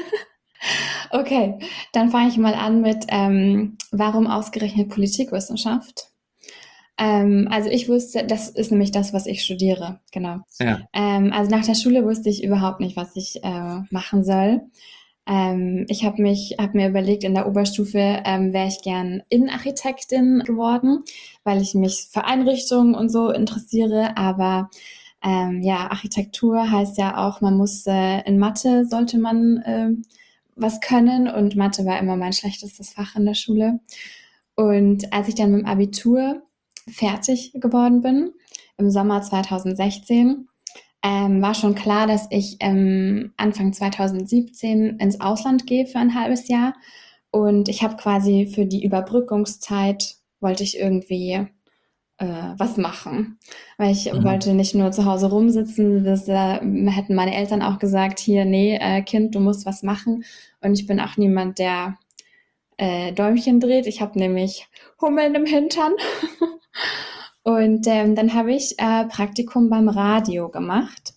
Okay, dann fange ich mal an mit, ähm, warum ausgerechnet Politikwissenschaft? Ähm, also ich wusste, das ist nämlich das, was ich studiere, genau. Ja, Ähm, also nach der Schule wusste ich überhaupt nicht, was ich äh, machen soll. Ähm, ich habe mich, habe mir überlegt, in der Oberstufe ähm, wäre ich gern Innenarchitektin geworden, weil ich mich für Einrichtungen und so interessiere. Aber ähm, ja, Architektur heißt ja auch, man muss äh, in Mathe sollte man äh, was können und Mathe war immer mein schlechtestes Fach in der Schule. Und als ich dann mit dem Abitur fertig geworden bin, im Sommer zweitausendsechzehn, ähm, war schon klar, dass ich ähm, Anfang zweitausendsiebzehn ins Ausland gehe für ein halbes Jahr. Und ich habe quasi für die Überbrückungszeit, wollte ich irgendwie äh, was machen. Weil ich mhm. wollte nicht nur zu Hause rumsitzen. Das äh, hätten meine Eltern auch gesagt, hier, nee, äh, Kind, du musst was machen. Und ich bin auch niemand, der äh, Däumchen dreht. Ich habe nämlich Hummeln im Hintern. Und ähm, dann habe ich äh, Praktikum beim Radio gemacht.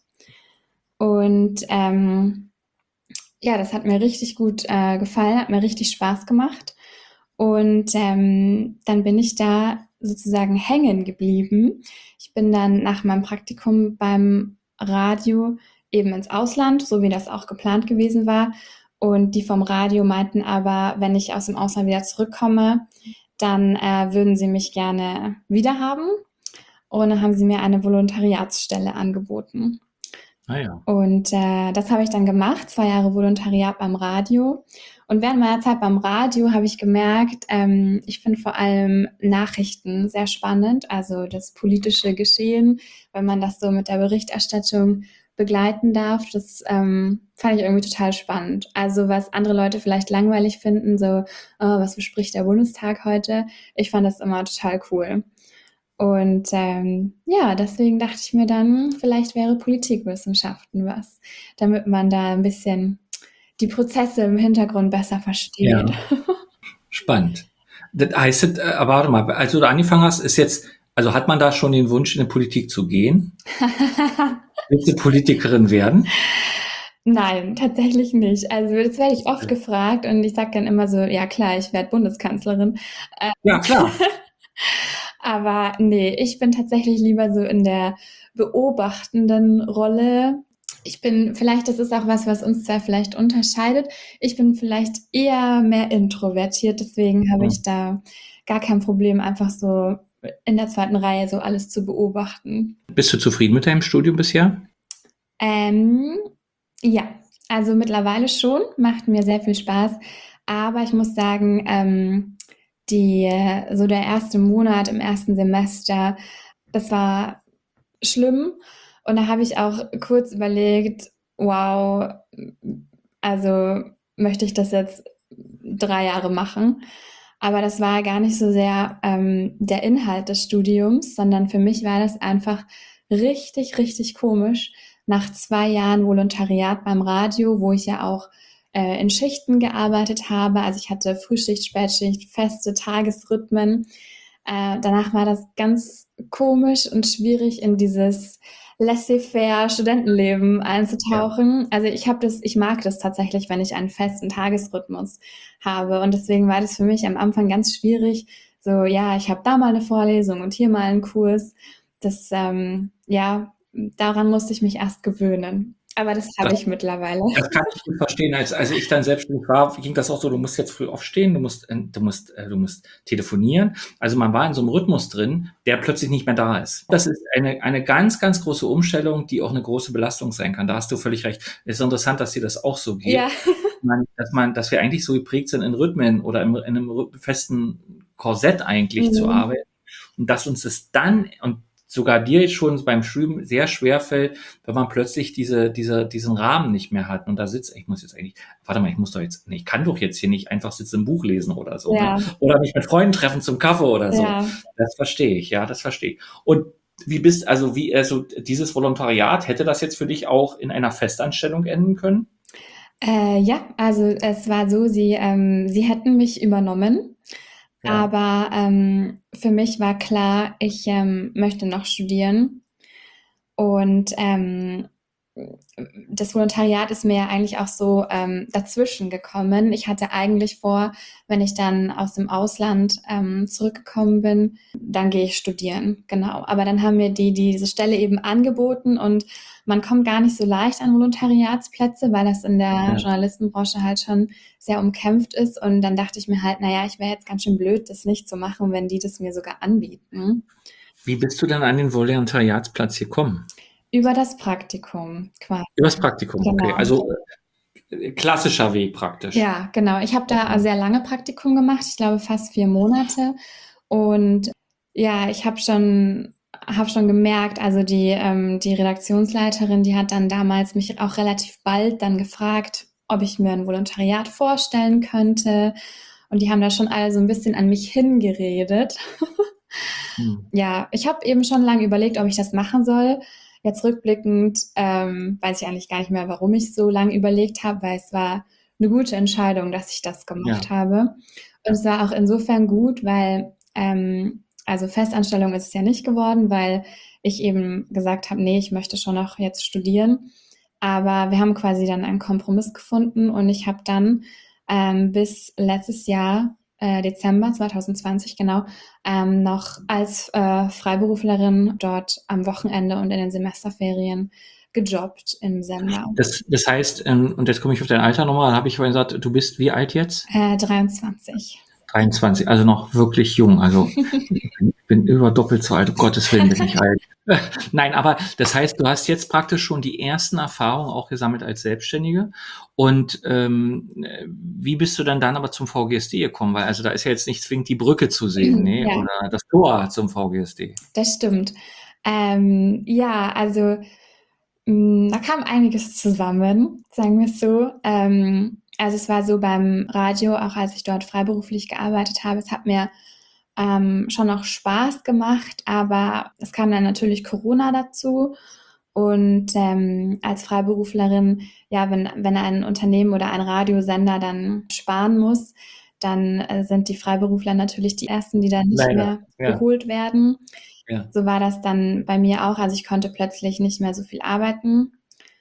Und ähm, ja, das hat mir richtig gut äh, gefallen, hat mir richtig Spaß gemacht. Und ähm, dann bin ich da sozusagen hängen geblieben. Ich bin dann nach meinem Praktikum beim Radio eben ins Ausland, so wie das auch geplant gewesen war. Und die vom Radio meinten aber, wenn ich aus dem Ausland wieder zurückkomme, dann äh, würden sie mich gerne wiederhaben. Und dann haben sie mir eine Volontariatsstelle angeboten. Ah ja. Und äh, das habe ich dann gemacht, zwei Jahre Volontariat beim Radio. Und während meiner Zeit beim Radio habe ich gemerkt, ähm, ich finde vor allem Nachrichten sehr spannend, also das politische Geschehen, wenn man das so mit der Berichterstattung begleiten darf, das ähm, fand ich irgendwie total spannend. Also was andere Leute vielleicht langweilig finden, so, oh, was bespricht der Bundestag heute? Ich fand das immer total cool. Und ähm, ja, deswegen dachte ich mir dann, vielleicht wäre Politikwissenschaften was, damit man da ein bisschen die Prozesse im Hintergrund besser versteht. Ja, spannend. Das heißt, äh, aber warte mal, als du da angefangen hast, ist jetzt, also hat man da schon den Wunsch, in die Politik zu gehen? Willst du Politikerin werden? Nein, tatsächlich nicht. Also das werde ich oft gefragt und ich sage dann immer so, ja klar, ich werde Bundeskanzlerin. Ähm, Ja, klar. aber nee, ich bin tatsächlich lieber so in der beobachtenden Rolle. Ich bin, vielleicht, das ist auch was, was uns zwei vielleicht unterscheidet. Ich bin vielleicht eher mehr introvertiert, deswegen habe Hm. ich da gar kein Problem, einfach so in der zweiten Reihe so alles zu beobachten. Bist du zufrieden mit deinem Studium bisher? Ähm, ja, also mittlerweile schon, macht mir sehr viel Spaß, aber ich muss sagen, ähm, die, so der erste Monat im ersten Semester, das war schlimm. Und da habe ich auch kurz überlegt, wow, also möchte ich das jetzt drei Jahre machen. Aber das war gar nicht so sehr ähm, der Inhalt des Studiums, sondern für mich war das einfach richtig, richtig komisch. Nach zwei Jahren Volontariat beim Radio, wo ich ja auch äh, in Schichten gearbeitet habe, also ich hatte Frühschicht, Spätschicht, feste Tagesrhythmen. Äh, danach war das ganz komisch und schwierig, in dieses laissez-faire Studentenleben einzutauchen. Also ich habe das, ich mag das tatsächlich, wenn ich einen festen Tagesrhythmus habe. Und deswegen war das für mich am Anfang ganz schwierig. So, ja, ich habe da mal eine Vorlesung und hier mal einen Kurs. Das, ähm, ja, daran musste ich mich erst gewöhnen. Aber das habe Das ich mittlerweile. Das kann ich gut verstehen. Als, als ich dann selbstständig war, ging das auch so, du musst jetzt früh aufstehen, du musst, äh, du musst, äh, du musst telefonieren. Also man war in so einem Rhythmus drin, der plötzlich nicht mehr da ist. Das ist eine, eine ganz, ganz große Umstellung, die auch eine große Belastung sein kann. Da hast du völlig recht. Es ist interessant, dass dir das auch so geht. Ja. Man, dass man, dass wir eigentlich so geprägt sind in Rhythmen oder im, in einem rhy- festen Korsett eigentlich zu Mhm. arbeiten. Und dass uns das dann, und sogar dir schon beim Schwimmen sehr schwer fällt, wenn man plötzlich diese, diese, diesen Rahmen nicht mehr hat und da sitzt, ich muss jetzt eigentlich, warte mal, ich muss doch jetzt, nee, ich kann doch jetzt hier nicht einfach sitzen, ein Buch lesen oder so, Ja. ne? Oder mich mit Freunden treffen zum Kaffee oder so. Ja. Das verstehe ich, ja, das verstehe ich. Und wie bist, also wie, also dieses Volontariat, hätte das jetzt für dich auch in einer Festanstellung enden können? Äh, ja, also es war so, sie, ähm, sie hätten mich übernommen, Ja. aber ähm, für mich war klar, ich ähm, möchte noch studieren. Und ähm, das Volontariat ist mir ja eigentlich auch so ähm, dazwischen gekommen. Ich hatte eigentlich vor, wenn ich dann aus dem Ausland ähm, zurückgekommen bin, dann gehe ich studieren, genau. Aber dann haben mir die, die diese Stelle eben angeboten und man kommt gar nicht so leicht an Volontariatsplätze, weil das in der Ja. Journalistenbranche halt schon sehr umkämpft ist. Und dann dachte ich mir halt, naja, ich wäre jetzt ganz schön blöd, das nicht zu machen, wenn die das mir sogar anbieten. Wie bist du denn an den Volontariatsplatz gekommen? Über das Praktikum quasi. Übers Praktikum, okay. Genau. Also äh, klassischer Weg praktisch. Ja, genau. Ich habe da sehr lange Praktikum gemacht, ich glaube fast vier Monate. Und ja, ich habe schon, hab schon gemerkt, also die, ähm, die Redaktionsleiterin, die hat dann damals mich auch relativ bald dann gefragt, ob ich mir ein Volontariat vorstellen könnte. Und die haben da schon alle so ein bisschen an mich hingeredet. Hm. Ja, ich habe eben schon lange überlegt, ob ich das machen soll. Jetzt rückblickend ähm, weiß ich eigentlich gar nicht mehr, warum ich so lange überlegt habe, weil es war eine gute Entscheidung, dass ich das gemacht Ja. habe. Und es war auch insofern gut, weil, ähm, also Festanstellung ist es ja nicht geworden, weil ich eben gesagt habe, nee, ich möchte schon noch jetzt studieren. Aber wir haben quasi dann einen Kompromiss gefunden und ich habe dann ähm, bis letztes Jahr, äh, Dezember zwanzig zwanzig genau, ähm, noch als äh, Freiberuflerin dort am Wochenende und in den Semesterferien gejobbt im Sender. Das, das heißt, ähm, und jetzt komme ich auf dein Alter nochmal, habe ich vorhin gesagt, du bist wie alt jetzt? Äh, dreiundzwanzig. dreiundzwanzig, also noch wirklich jung. Also ich bin, ich bin über doppelt so alt, um Gottes Willen bin ich alt. Nein, aber das heißt, du hast jetzt praktisch schon die ersten Erfahrungen auch gesammelt als Selbstständige. Und ähm, wie bist du dann dann aber zum V G S D gekommen? Weil also da ist ja jetzt nicht zwingend die Brücke zu sehen, ne? Ja. Oder das Tor zum V G S D. Das stimmt. Ähm, ja, also mh, da kam einiges zusammen, sagen wir es so. Ähm, also es war so beim Radio, auch als ich dort freiberuflich gearbeitet habe, es hat mir ähm, schon auch Spaß gemacht, aber es kam dann natürlich Corona dazu. Und ähm, als Freiberuflerin, ja, wenn, wenn ein Unternehmen oder ein Radiosender dann sparen muss, dann äh, sind die Freiberufler natürlich die Ersten, die dann nicht Leider, mehr ja. geholt werden. Ja. So war das dann bei mir auch. Also ich konnte plötzlich nicht mehr so viel arbeiten.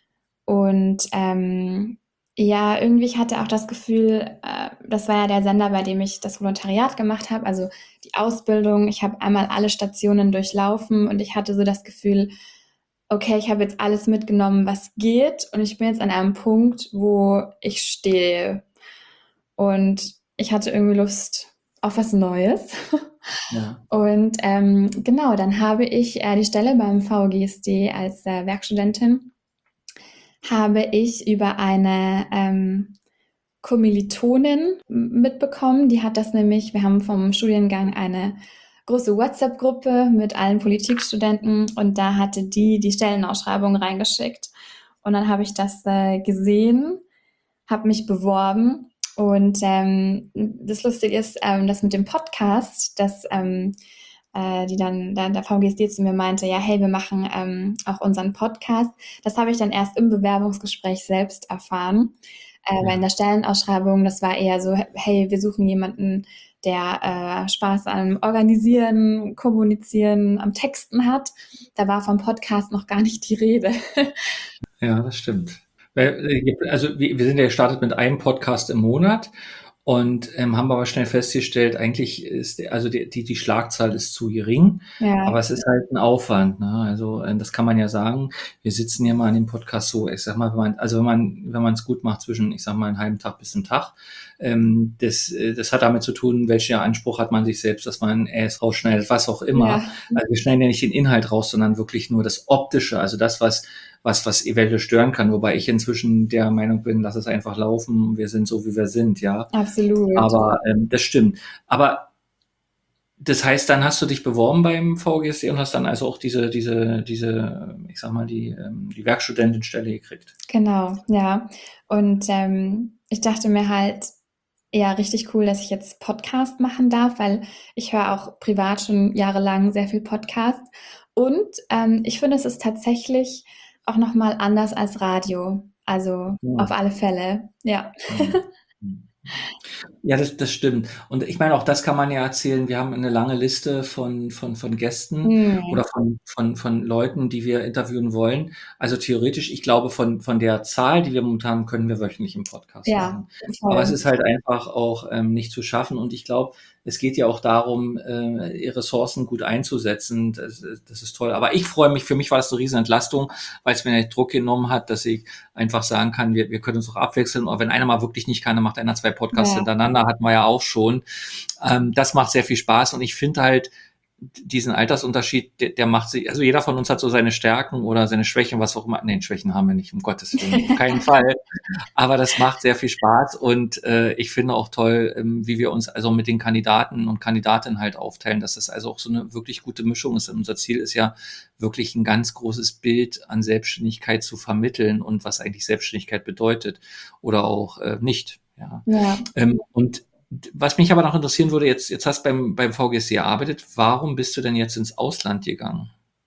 Und ähm, ja, irgendwie ich hatte auch das Gefühl, äh, das war ja der Sender, bei dem ich das Volontariat gemacht habe, also die Ausbildung. Ich habe einmal alle Stationen durchlaufen und ich hatte so das Gefühl, okay, ich habe jetzt alles mitgenommen, was geht und ich bin jetzt an einem Punkt, wo ich stehe. Und ich hatte irgendwie Lust auf was Neues. Ja. Und ähm, genau, dann habe ich äh, die Stelle beim V G S D als äh, Werkstudentin habe ich über eine ähm, Kommilitonin mitbekommen. Die hat das nämlich, wir haben vom Studiengang eine große WhatsApp-Gruppe mit allen Politikstudenten und da hatte die die Stellenausschreibung reingeschickt. Und dann habe ich das äh, gesehen, habe mich beworben und ähm, das Lustige ist, ähm, dass mit dem Podcast, dass ähm, äh, die dann, dann der V G S D zu mir meinte, ja, hey, wir machen ähm, auch unseren Podcast. Das habe ich dann erst im Bewerbungsgespräch selbst erfahren. Äh, Ja. Weil in der Stellenausschreibung, das war eher so, hey, wir suchen jemanden, der äh, Spaß am Organisieren, Kommunizieren, am Texten hat. Da war vom Podcast noch gar nicht die Rede. Ja, das stimmt. Weil, äh, Also wir wir sind ja gestartet mit einem Podcast im Monat und ähm, haben aber schnell festgestellt, eigentlich ist der, also die, die, die Schlagzahl ist zu gering, Ja, aber es ist halt ein Aufwand. Ne? Also äh, das kann man ja sagen. Wir sitzen ja mal an dem Podcast so, ich sag mal, wenn man, also wenn man, wenn man es gut macht zwischen, ich sag mal, einen halben Tag bis einen Tag, ähm, das, äh, das hat damit zu tun, welcher Anspruch hat man sich selbst, dass man es rausschneidet, was auch immer. ja, Also wir schneiden ja nicht den Inhalt raus, sondern wirklich nur das Optische, also das, was was, was eventuell stören kann, wobei ich inzwischen der Meinung bin, lass es einfach laufen, wir sind so, wie wir sind, ja. absolut. Aber ähm, das stimmt. Aber das heißt, dann hast du dich beworben beim V G S D und hast dann also auch diese, diese, diese, ich sag mal, die, ähm, die Werkstudentenstelle gekriegt. Genau, ja. Und ähm, ich dachte mir halt, ja, richtig cool, dass ich jetzt Podcast machen darf, weil ich höre auch privat schon jahrelang sehr viel Podcast. Und ähm, ich finde, es ist tatsächlich auch nochmal anders als Radio. Also Ja. auf alle Fälle, ja. Mhm. Ja, das, das stimmt. Und ich meine, auch das kann man ja erzählen. Wir haben eine lange Liste von, von, von Gästen Hm, oder von, von, von Leuten, die wir interviewen wollen. Also theoretisch, ich glaube, von, von der Zahl, die wir momentan haben, können wir wöchentlich im Podcast ja, machen. voll. Aber es ist halt einfach auch ähm, nicht zu schaffen. Und ich glaube, es geht ja auch darum, äh, Ressourcen gut einzusetzen. Das, das ist toll. Aber ich freue mich, für mich war das eine riesen Entlastung, weil es mir den Druck genommen hat, dass ich einfach sagen kann, wir, wir können uns auch abwechseln. Und wenn einer mal wirklich nicht kann, dann macht einer zwei Podcasts Ja. hintereinander, hatten wir ja auch schon. Ähm, das macht sehr viel Spaß. Und ich finde halt, diesen Altersunterschied, der, der macht sich, also jeder von uns hat so seine Stärken oder seine Schwächen, was auch immer. Nee, Schwächen haben wir nicht, um Gottes Willen, auf keinen Fall. Aber das macht sehr viel Spaß und äh, ich finde auch toll, ähm, wie wir uns also mit den Kandidaten und Kandidatinnen halt aufteilen, dass das also auch so eine wirklich gute Mischung ist. Und unser Ziel ist ja wirklich ein ganz großes Bild an Selbstständigkeit zu vermitteln und was eigentlich Selbstständigkeit bedeutet oder auch äh, nicht. Ja. Ja. Ähm, und was mich aber noch interessieren würde, jetzt, jetzt hast du beim, beim V G S D gearbeitet, warum bist du denn jetzt ins Ausland gegangen?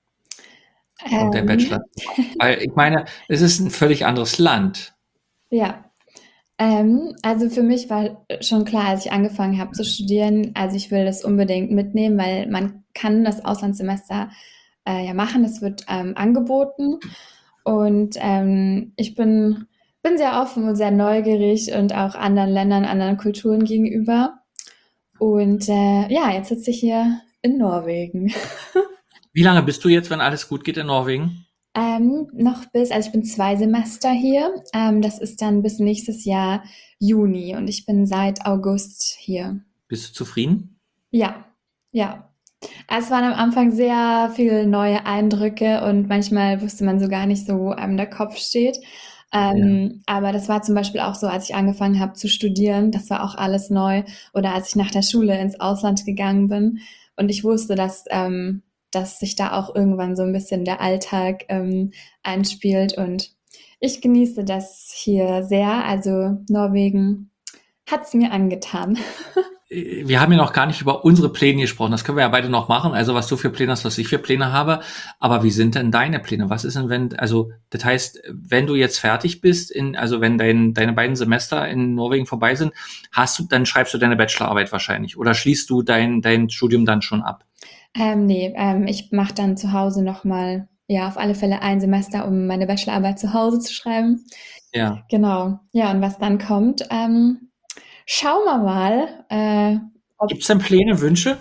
Und der Ähm, Bachelor. Weil ich meine, es ist ein völlig anderes Land. ja. Ähm, also für mich war schon klar, als ich angefangen habe zu studieren, also ich will das unbedingt mitnehmen, weil man kann das Auslandssemester äh, ja machen, das wird ähm, angeboten und ähm, ich bin, bin sehr offen und sehr neugierig und auch anderen Ländern, anderen Kulturen gegenüber. Und äh, ja, jetzt sitze ich hier in Norwegen. Wie lange bist du jetzt, wenn alles gut geht in Norwegen? Ähm, noch bis, also ich bin zwei Semester hier. Ähm, das ist dann bis nächstes Jahr Juni und ich bin seit August hier. Bist du zufrieden? Ja, ja. Also es waren am Anfang sehr viele neue Eindrücke und manchmal wusste man so gar nicht so, wo einem der Kopf steht. Ähm, aber das war zum Beispiel auch so, als ich angefangen habe zu studieren, das war auch alles neu. Oder als ich nach der Schule ins Ausland gegangen bin und ich wusste, dass, ähm, dass sich da auch irgendwann so ein bisschen der Alltag ähm, einspielt. Und ich genieße das hier sehr. Also Norwegen hat's mir angetan. Wir haben ja noch gar nicht über unsere Pläne gesprochen. Das können wir ja beide noch machen. Also was du für Pläne hast, was ich für Pläne habe. Aber wie sind denn deine Pläne? Was ist denn, wenn, also das heißt, wenn du jetzt fertig bist, in, also wenn dein, deine beiden Semester in Norwegen vorbei sind, hast du, dann schreibst du deine Bachelorarbeit wahrscheinlich oder schließt du dein, dein Studium dann schon ab? Ähm, nee, ähm, ich mache dann zu Hause nochmal, ja, auf alle Fälle ein Semester, um meine Bachelorarbeit zu Hause zu schreiben. Ja. Genau. Ja, und was dann kommt, ähm, schauen wir mal. Äh, ob Gibt es denn Pläne, Wünsche?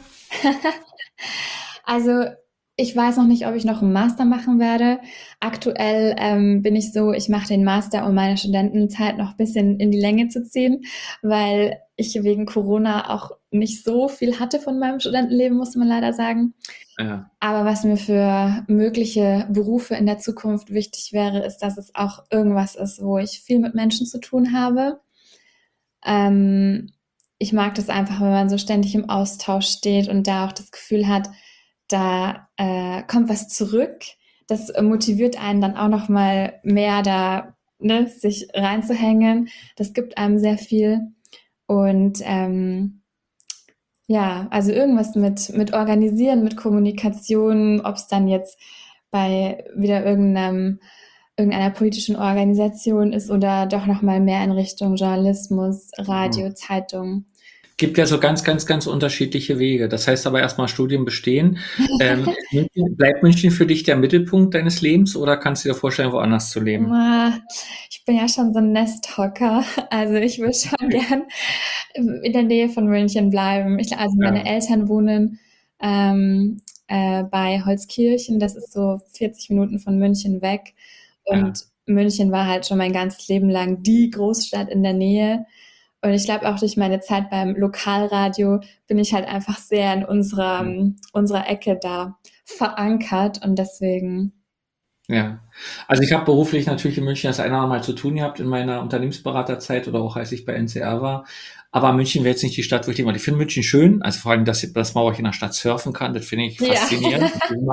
also ich weiß noch nicht, ob ich noch einen Master machen werde. Aktuell ähm, bin ich so, ich mache den Master, um meine Studentenzeit noch ein bisschen in die Länge zu ziehen, weil ich wegen Corona auch nicht so viel hatte von meinem Studentenleben, muss man leider sagen. Ja. Aber was mir für mögliche Berufe in der Zukunft wichtig wäre, ist, dass es auch irgendwas ist, wo ich viel mit Menschen zu tun habe. Ähm, ich mag das einfach, wenn man so ständig im Austausch steht und da auch das Gefühl hat, da äh, kommt was zurück. Das motiviert einen dann auch noch mal mehr, da ne, sich reinzuhängen. Das gibt einem sehr viel. Und ähm, ja, also irgendwas mit, mit Organisieren, mit Kommunikation, ob es dann jetzt bei wieder irgendeinem, irgendeiner politischen Organisation ist oder doch nochmal mehr in Richtung Journalismus, Radio, Mhm. Zeitung. Gibt ja so ganz, ganz, ganz unterschiedliche Wege. Das heißt aber erstmal Studium bestehen. Ähm, München, bleibt München für dich der Mittelpunkt deines Lebens oder kannst du dir vorstellen, woanders zu leben? Ah, Ich ich bin ja schon so ein Nesthocker. Also ich würde schon gern in der Nähe von München bleiben. Ich, also meine Ja, Eltern wohnen ähm, äh, bei Holzkirchen. Das ist so vierzig Minuten von München weg. ja. Und München war halt schon mein ganzes Leben lang die Großstadt in der Nähe. Und ich glaube auch durch meine Zeit beim Lokalradio bin ich halt einfach sehr in unserer, Ja. unserer Ecke da verankert und deswegen, Ja. Also ich habe beruflich natürlich in München das eine oder andere Mal zu tun gehabt in meiner Unternehmensberaterzeit oder auch als ich bei N C R war. Aber München wäre jetzt nicht die Stadt, wo ich leben wollte. Ich finde München schön, also vor allem, dass, dass man auch in der Stadt surfen kann, das finde ich ja, faszinierend.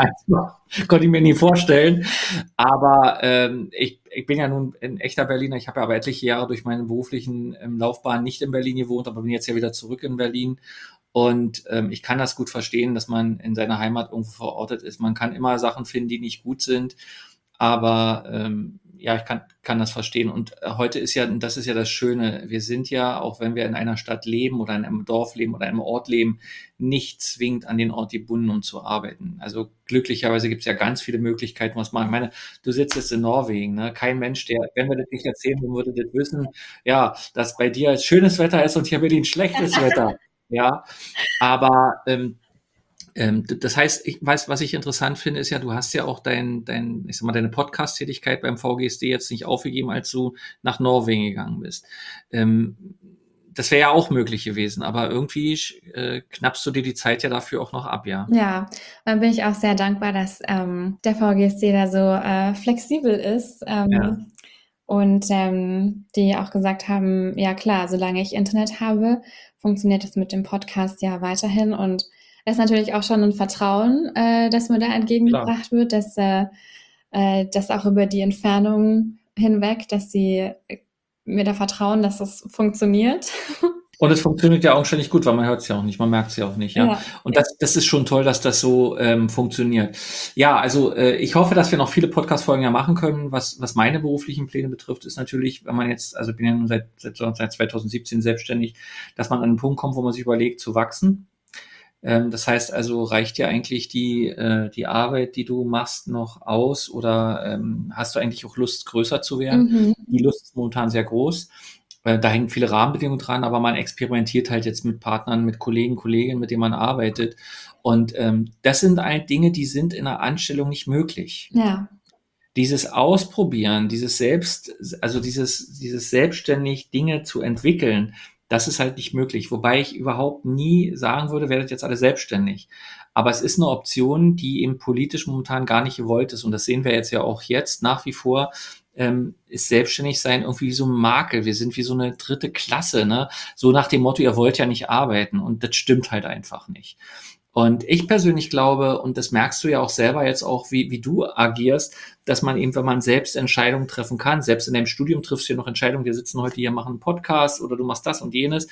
Konnte ich mir nie vorstellen. Aber ähm, ich, ich bin ja nun ein echter Berliner. Ich habe ja aber etliche Jahre durch meine beruflichen ähm, Laufbahn nicht in Berlin gewohnt, aber bin jetzt ja wieder zurück in Berlin. Und ähm, ich kann das gut verstehen, dass man in seiner Heimat irgendwo verortet ist. Man kann immer Sachen finden, die nicht gut sind. Aber ähm, ja, ich kann, kann das verstehen. Und äh, heute ist ja, das ist ja das Schöne, wir sind ja, auch wenn wir in einer Stadt leben oder in einem Dorf leben oder einem Ort leben, nicht zwingend an den Ort gebunden, um zu arbeiten. Also glücklicherweise gibt es ja ganz viele Möglichkeiten, was man, ich meine, du sitzt jetzt in Norwegen, ne? Kein Mensch, der, wenn wir das nicht erzählen, dann würde das wissen, ja, dass bei dir schönes Wetter ist und hier Berlin schlechtes Wetter. Ja, aber ähm, ähm, d- das heißt, ich weiß, was ich interessant finde, ist ja, du hast ja auch dein, dein, ich sag mal, deine Podcast-Tätigkeit beim V G S D jetzt nicht aufgegeben, als du nach Norwegen gegangen bist. Ähm, das wäre ja auch möglich gewesen, aber irgendwie äh, knappst du dir die Zeit ja dafür auch noch ab, ja. ja, dann bin ich auch sehr dankbar, dass ähm, der V G S D da so äh, flexibel ist Ja, ähm, und ähm, die auch gesagt haben, ja klar, solange ich Internet habe, funktioniert das mit dem Podcast ja weiterhin und das ist natürlich auch schon ein Vertrauen, äh, das mir da klar. entgegengebracht wird, dass äh, äh, das auch über die Entfernung hinweg, dass sie äh, mir da vertrauen, dass das funktioniert. Und es funktioniert ja augenscheinlich gut, weil man hört es ja auch nicht, man merkt es ja auch nicht, ja. Ja, Und das, das ist schon toll, dass das so ähm, funktioniert. Ja, also äh, ich hoffe, dass wir noch viele Podcast-Folgen ja machen können. Was, was meine beruflichen Pläne betrifft, ist natürlich, wenn man jetzt, also ich bin ja nun seit, seit, seit zwanzig siebzehn selbstständig, dass man an einen Punkt kommt, wo man sich überlegt, zu wachsen. Ähm, das heißt also, reicht dir eigentlich die, äh, die Arbeit, die du machst, noch aus oder ähm, hast du eigentlich auch Lust, größer zu werden? mhm. Die Lust ist momentan sehr groß. Äh, da hängen viele Rahmenbedingungen dran, aber man experimentiert halt jetzt mit Partnern, mit Kollegen, Kolleginnen, mit denen man arbeitet. Und ähm, das sind halt Dinge, die sind in einer Anstellung nicht möglich. Ja, Dieses Ausprobieren, dieses Selbst, also dieses, dieses selbstständig Dinge zu entwickeln, das ist halt nicht möglich. Wobei ich überhaupt nie sagen würde, werdet jetzt alle selbstständig. Aber es ist eine Option, die eben politisch momentan gar nicht gewollt ist. Und das sehen wir jetzt ja auch jetzt nach wie vor. Ähm, ist Selbstständigsein irgendwie wie so ein Makel. Wir sind wie so eine dritte Klasse, ne? So nach dem Motto, ihr wollt ja nicht arbeiten. Und das stimmt halt einfach nicht. Und ich persönlich glaube, und das merkst du ja auch selber jetzt auch, wie, wie du agierst, dass man eben, wenn man selbst Entscheidungen treffen kann, selbst in deinem Studium triffst du ja noch Entscheidungen, wir sitzen heute hier, machen einen Podcast oder du machst das und jenes,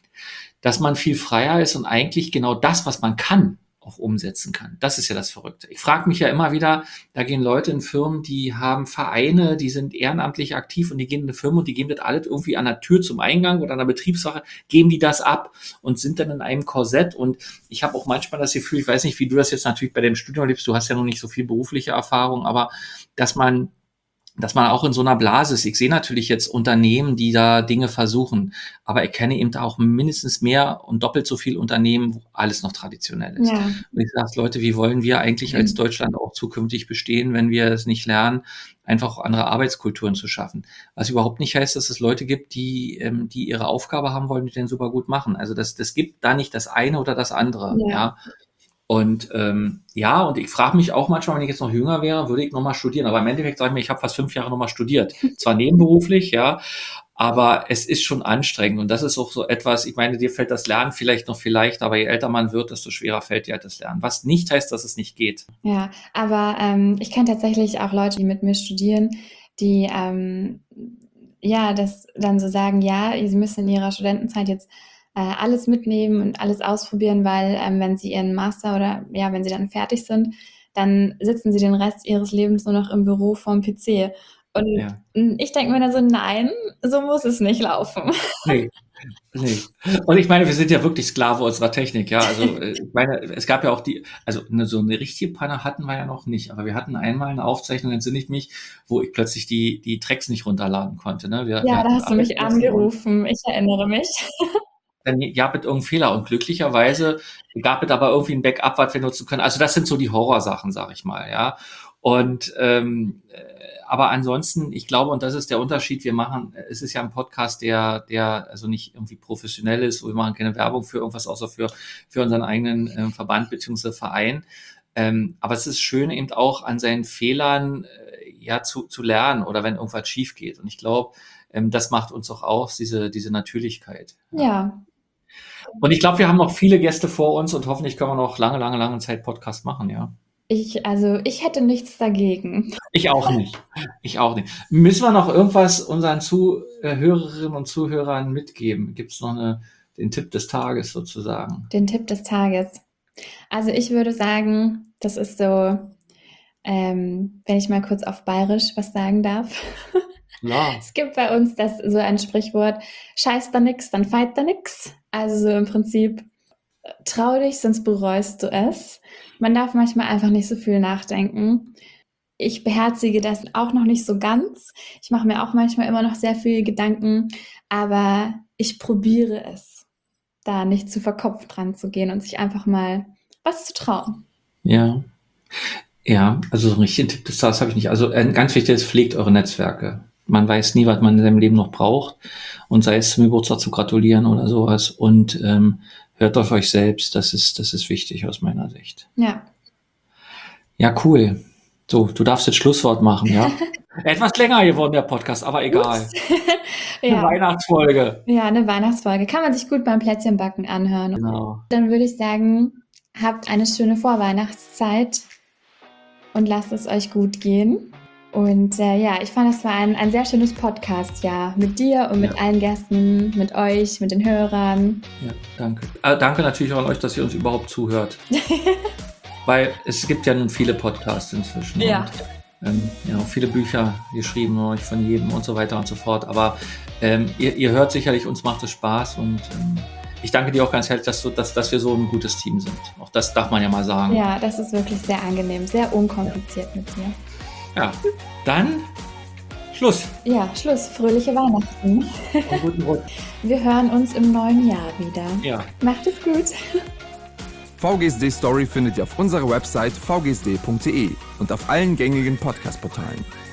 dass man viel freier ist und eigentlich genau das, was man kann, auch umsetzen kann. Das ist ja das Verrückte. Ich frage mich ja immer wieder, da gehen Leute in Firmen, die haben Vereine, die sind ehrenamtlich aktiv und die gehen in eine Firma und die geben das alles irgendwie an der Tür zum Eingang oder an der Betriebssache, geben die das ab und sind dann in einem Korsett. Und ich habe auch manchmal das Gefühl, ich weiß nicht, wie du das jetzt natürlich bei dem Studium erlebst, du hast ja noch nicht so viel berufliche Erfahrung, aber dass man dass man auch in so einer Blase ist. Ich sehe natürlich jetzt Unternehmen, die da Dinge versuchen, aber ich kenne eben auch mindestens mehr und doppelt so viel Unternehmen, wo alles noch traditionell ist. ja, Und ich sage, Leute, wie wollen wir eigentlich als Deutschland auch zukünftig bestehen, wenn wir es nicht lernen, einfach andere Arbeitskulturen zu schaffen? Was überhaupt nicht heißt, dass es Leute gibt, die, ähm, die ihre Aufgabe haben wollen, die den super gut machen. Also das, das gibt da nicht das eine oder das andere, ja. ja. Und ähm, ja, und ich frage mich auch manchmal, wenn ich jetzt noch jünger wäre, würde ich nochmal studieren. Aber im Endeffekt sage ich mir, ich habe fast fünf Jahre nochmal studiert. Zwar nebenberuflich, ja, aber es ist schon anstrengend. Und das ist auch so etwas, ich meine, dir fällt das Lernen vielleicht noch viel leichter, aber je älter man wird, desto schwerer fällt dir halt das Lernen. Was nicht heißt, dass es nicht geht. Ja, aber ähm, ich kenne tatsächlich auch Leute, die mit mir studieren, die ähm, ja das dann so sagen, ja, sie müssen in ihrer Studentenzeit jetzt äh, alles mitnehmen und alles ausprobieren, weil ähm, wenn sie ihren Master oder ja, wenn sie dann fertig sind, dann sitzen sie den Rest ihres Lebens nur noch im Büro vorm P C. Und Ja. ich denke mir dann so, nein, so muss es nicht laufen. Nee. Nee. Und ich meine, wir sind ja wirklich Sklave unserer Technik, ja. Also äh, ich meine, es gab ja auch die, also eine, so eine richtige Panne hatten wir ja noch nicht, aber wir hatten einmal eine Aufzeichnung, entsinne ich mich, wo ich plötzlich die, die Tracks nicht runterladen konnte. Ne? Wir, wir Ja, da hatten hast du mich Arbeitsplätze und angerufen. Ich erinnere mich. dann gab es irgendeinen Fehler und glücklicherweise gab es aber irgendwie ein Backup, was wir nutzen können. Also das sind so die Horrorsachen, sag ich mal, ja. Und ähm, äh, aber ansonsten, ich glaube, und das ist der Unterschied, wir machen, es ist ja ein Podcast, der, der also nicht irgendwie professionell ist, wir machen keine Werbung für irgendwas, außer für, für unseren eigenen äh, Verband beziehungsweise Verein. Ähm, aber es ist schön, eben auch an seinen Fehlern äh, ja zu, zu lernen oder wenn irgendwas schief geht. Und ich glaube, ähm, das macht uns auch aus, diese, diese Natürlichkeit. Ja. Und ich glaube, wir haben noch viele Gäste vor uns und hoffentlich können wir noch lange, lange, lange Zeit Podcast machen, ja. Ich, also ich hätte nichts dagegen. Ich auch nicht. Ich auch nicht. Müssen wir noch irgendwas unseren Zuhörerinnen und Zuhörern mitgeben? Gibt es noch eine, den Tipp des Tages sozusagen? Den Tipp des Tages. Also ich würde sagen, das ist so, ähm, wenn ich mal kurz auf Bayerisch was sagen darf. Ja. Es gibt bei uns das so ein Sprichwort, scheiß da nix, dann feit da nix. Also so im Prinzip, trau dich, sonst bereust du es. Man darf manchmal einfach nicht so viel nachdenken. Ich beherzige das auch noch nicht so ganz. Ich mache mir auch manchmal immer noch sehr viel Gedanken, aber ich probiere es, da nicht zu verkopft dran zu gehen und sich einfach mal was zu trauen. Ja. Ja, also so einen richtigen Tipp des Tages habe ich nicht. Also ein ganz wichtig ist, pflegt eure Netzwerke. Man weiß nie, was man in seinem Leben noch braucht. Und sei es zum Geburtstag zu gratulieren oder sowas. Und ähm, hört auf euch selbst. Das ist, das ist wichtig aus meiner Sicht. Ja. Ja, cool. So, du darfst jetzt Schlusswort machen, ja? Etwas länger geworden, der Podcast, aber egal. Ja. Eine Weihnachtsfolge. Ja, eine Weihnachtsfolge. Kann man sich gut beim Plätzchenbacken anhören. Genau. Dann würde ich sagen, habt eine schöne Vorweihnachtszeit und lasst es euch gut gehen. Und äh, ja, ich fand, das war ein, ein sehr schönes Podcast-Jahr mit dir und mit Ja. allen Gästen, mit euch, mit den Hörern. Ja, danke. Äh, danke natürlich auch an euch, dass ihr uns überhaupt zuhört. Weil es gibt ja nun viele Podcasts inzwischen. Ja. Und, ähm, ja, auch viele Bücher geschrieben euch von jedem und so weiter und so fort. Aber ähm, ihr, ihr hört sicherlich, uns macht es Spaß und ähm, ich danke dir auch ganz herzlich, dass, du, dass, dass wir so ein gutes Team sind. Auch das darf man ja mal sagen. Ja, das ist wirklich sehr angenehm, sehr unkompliziert mit dir. Ja, dann Schluss. Ja, Schluss. Fröhliche Weihnachten. Und guten Rutsch. Wir hören uns im neuen Jahr wieder. Ja. Macht es gut. V G S D Story findet ihr auf unserer Website v g s d punkt d e und auf allen gängigen Podcast-Portalen.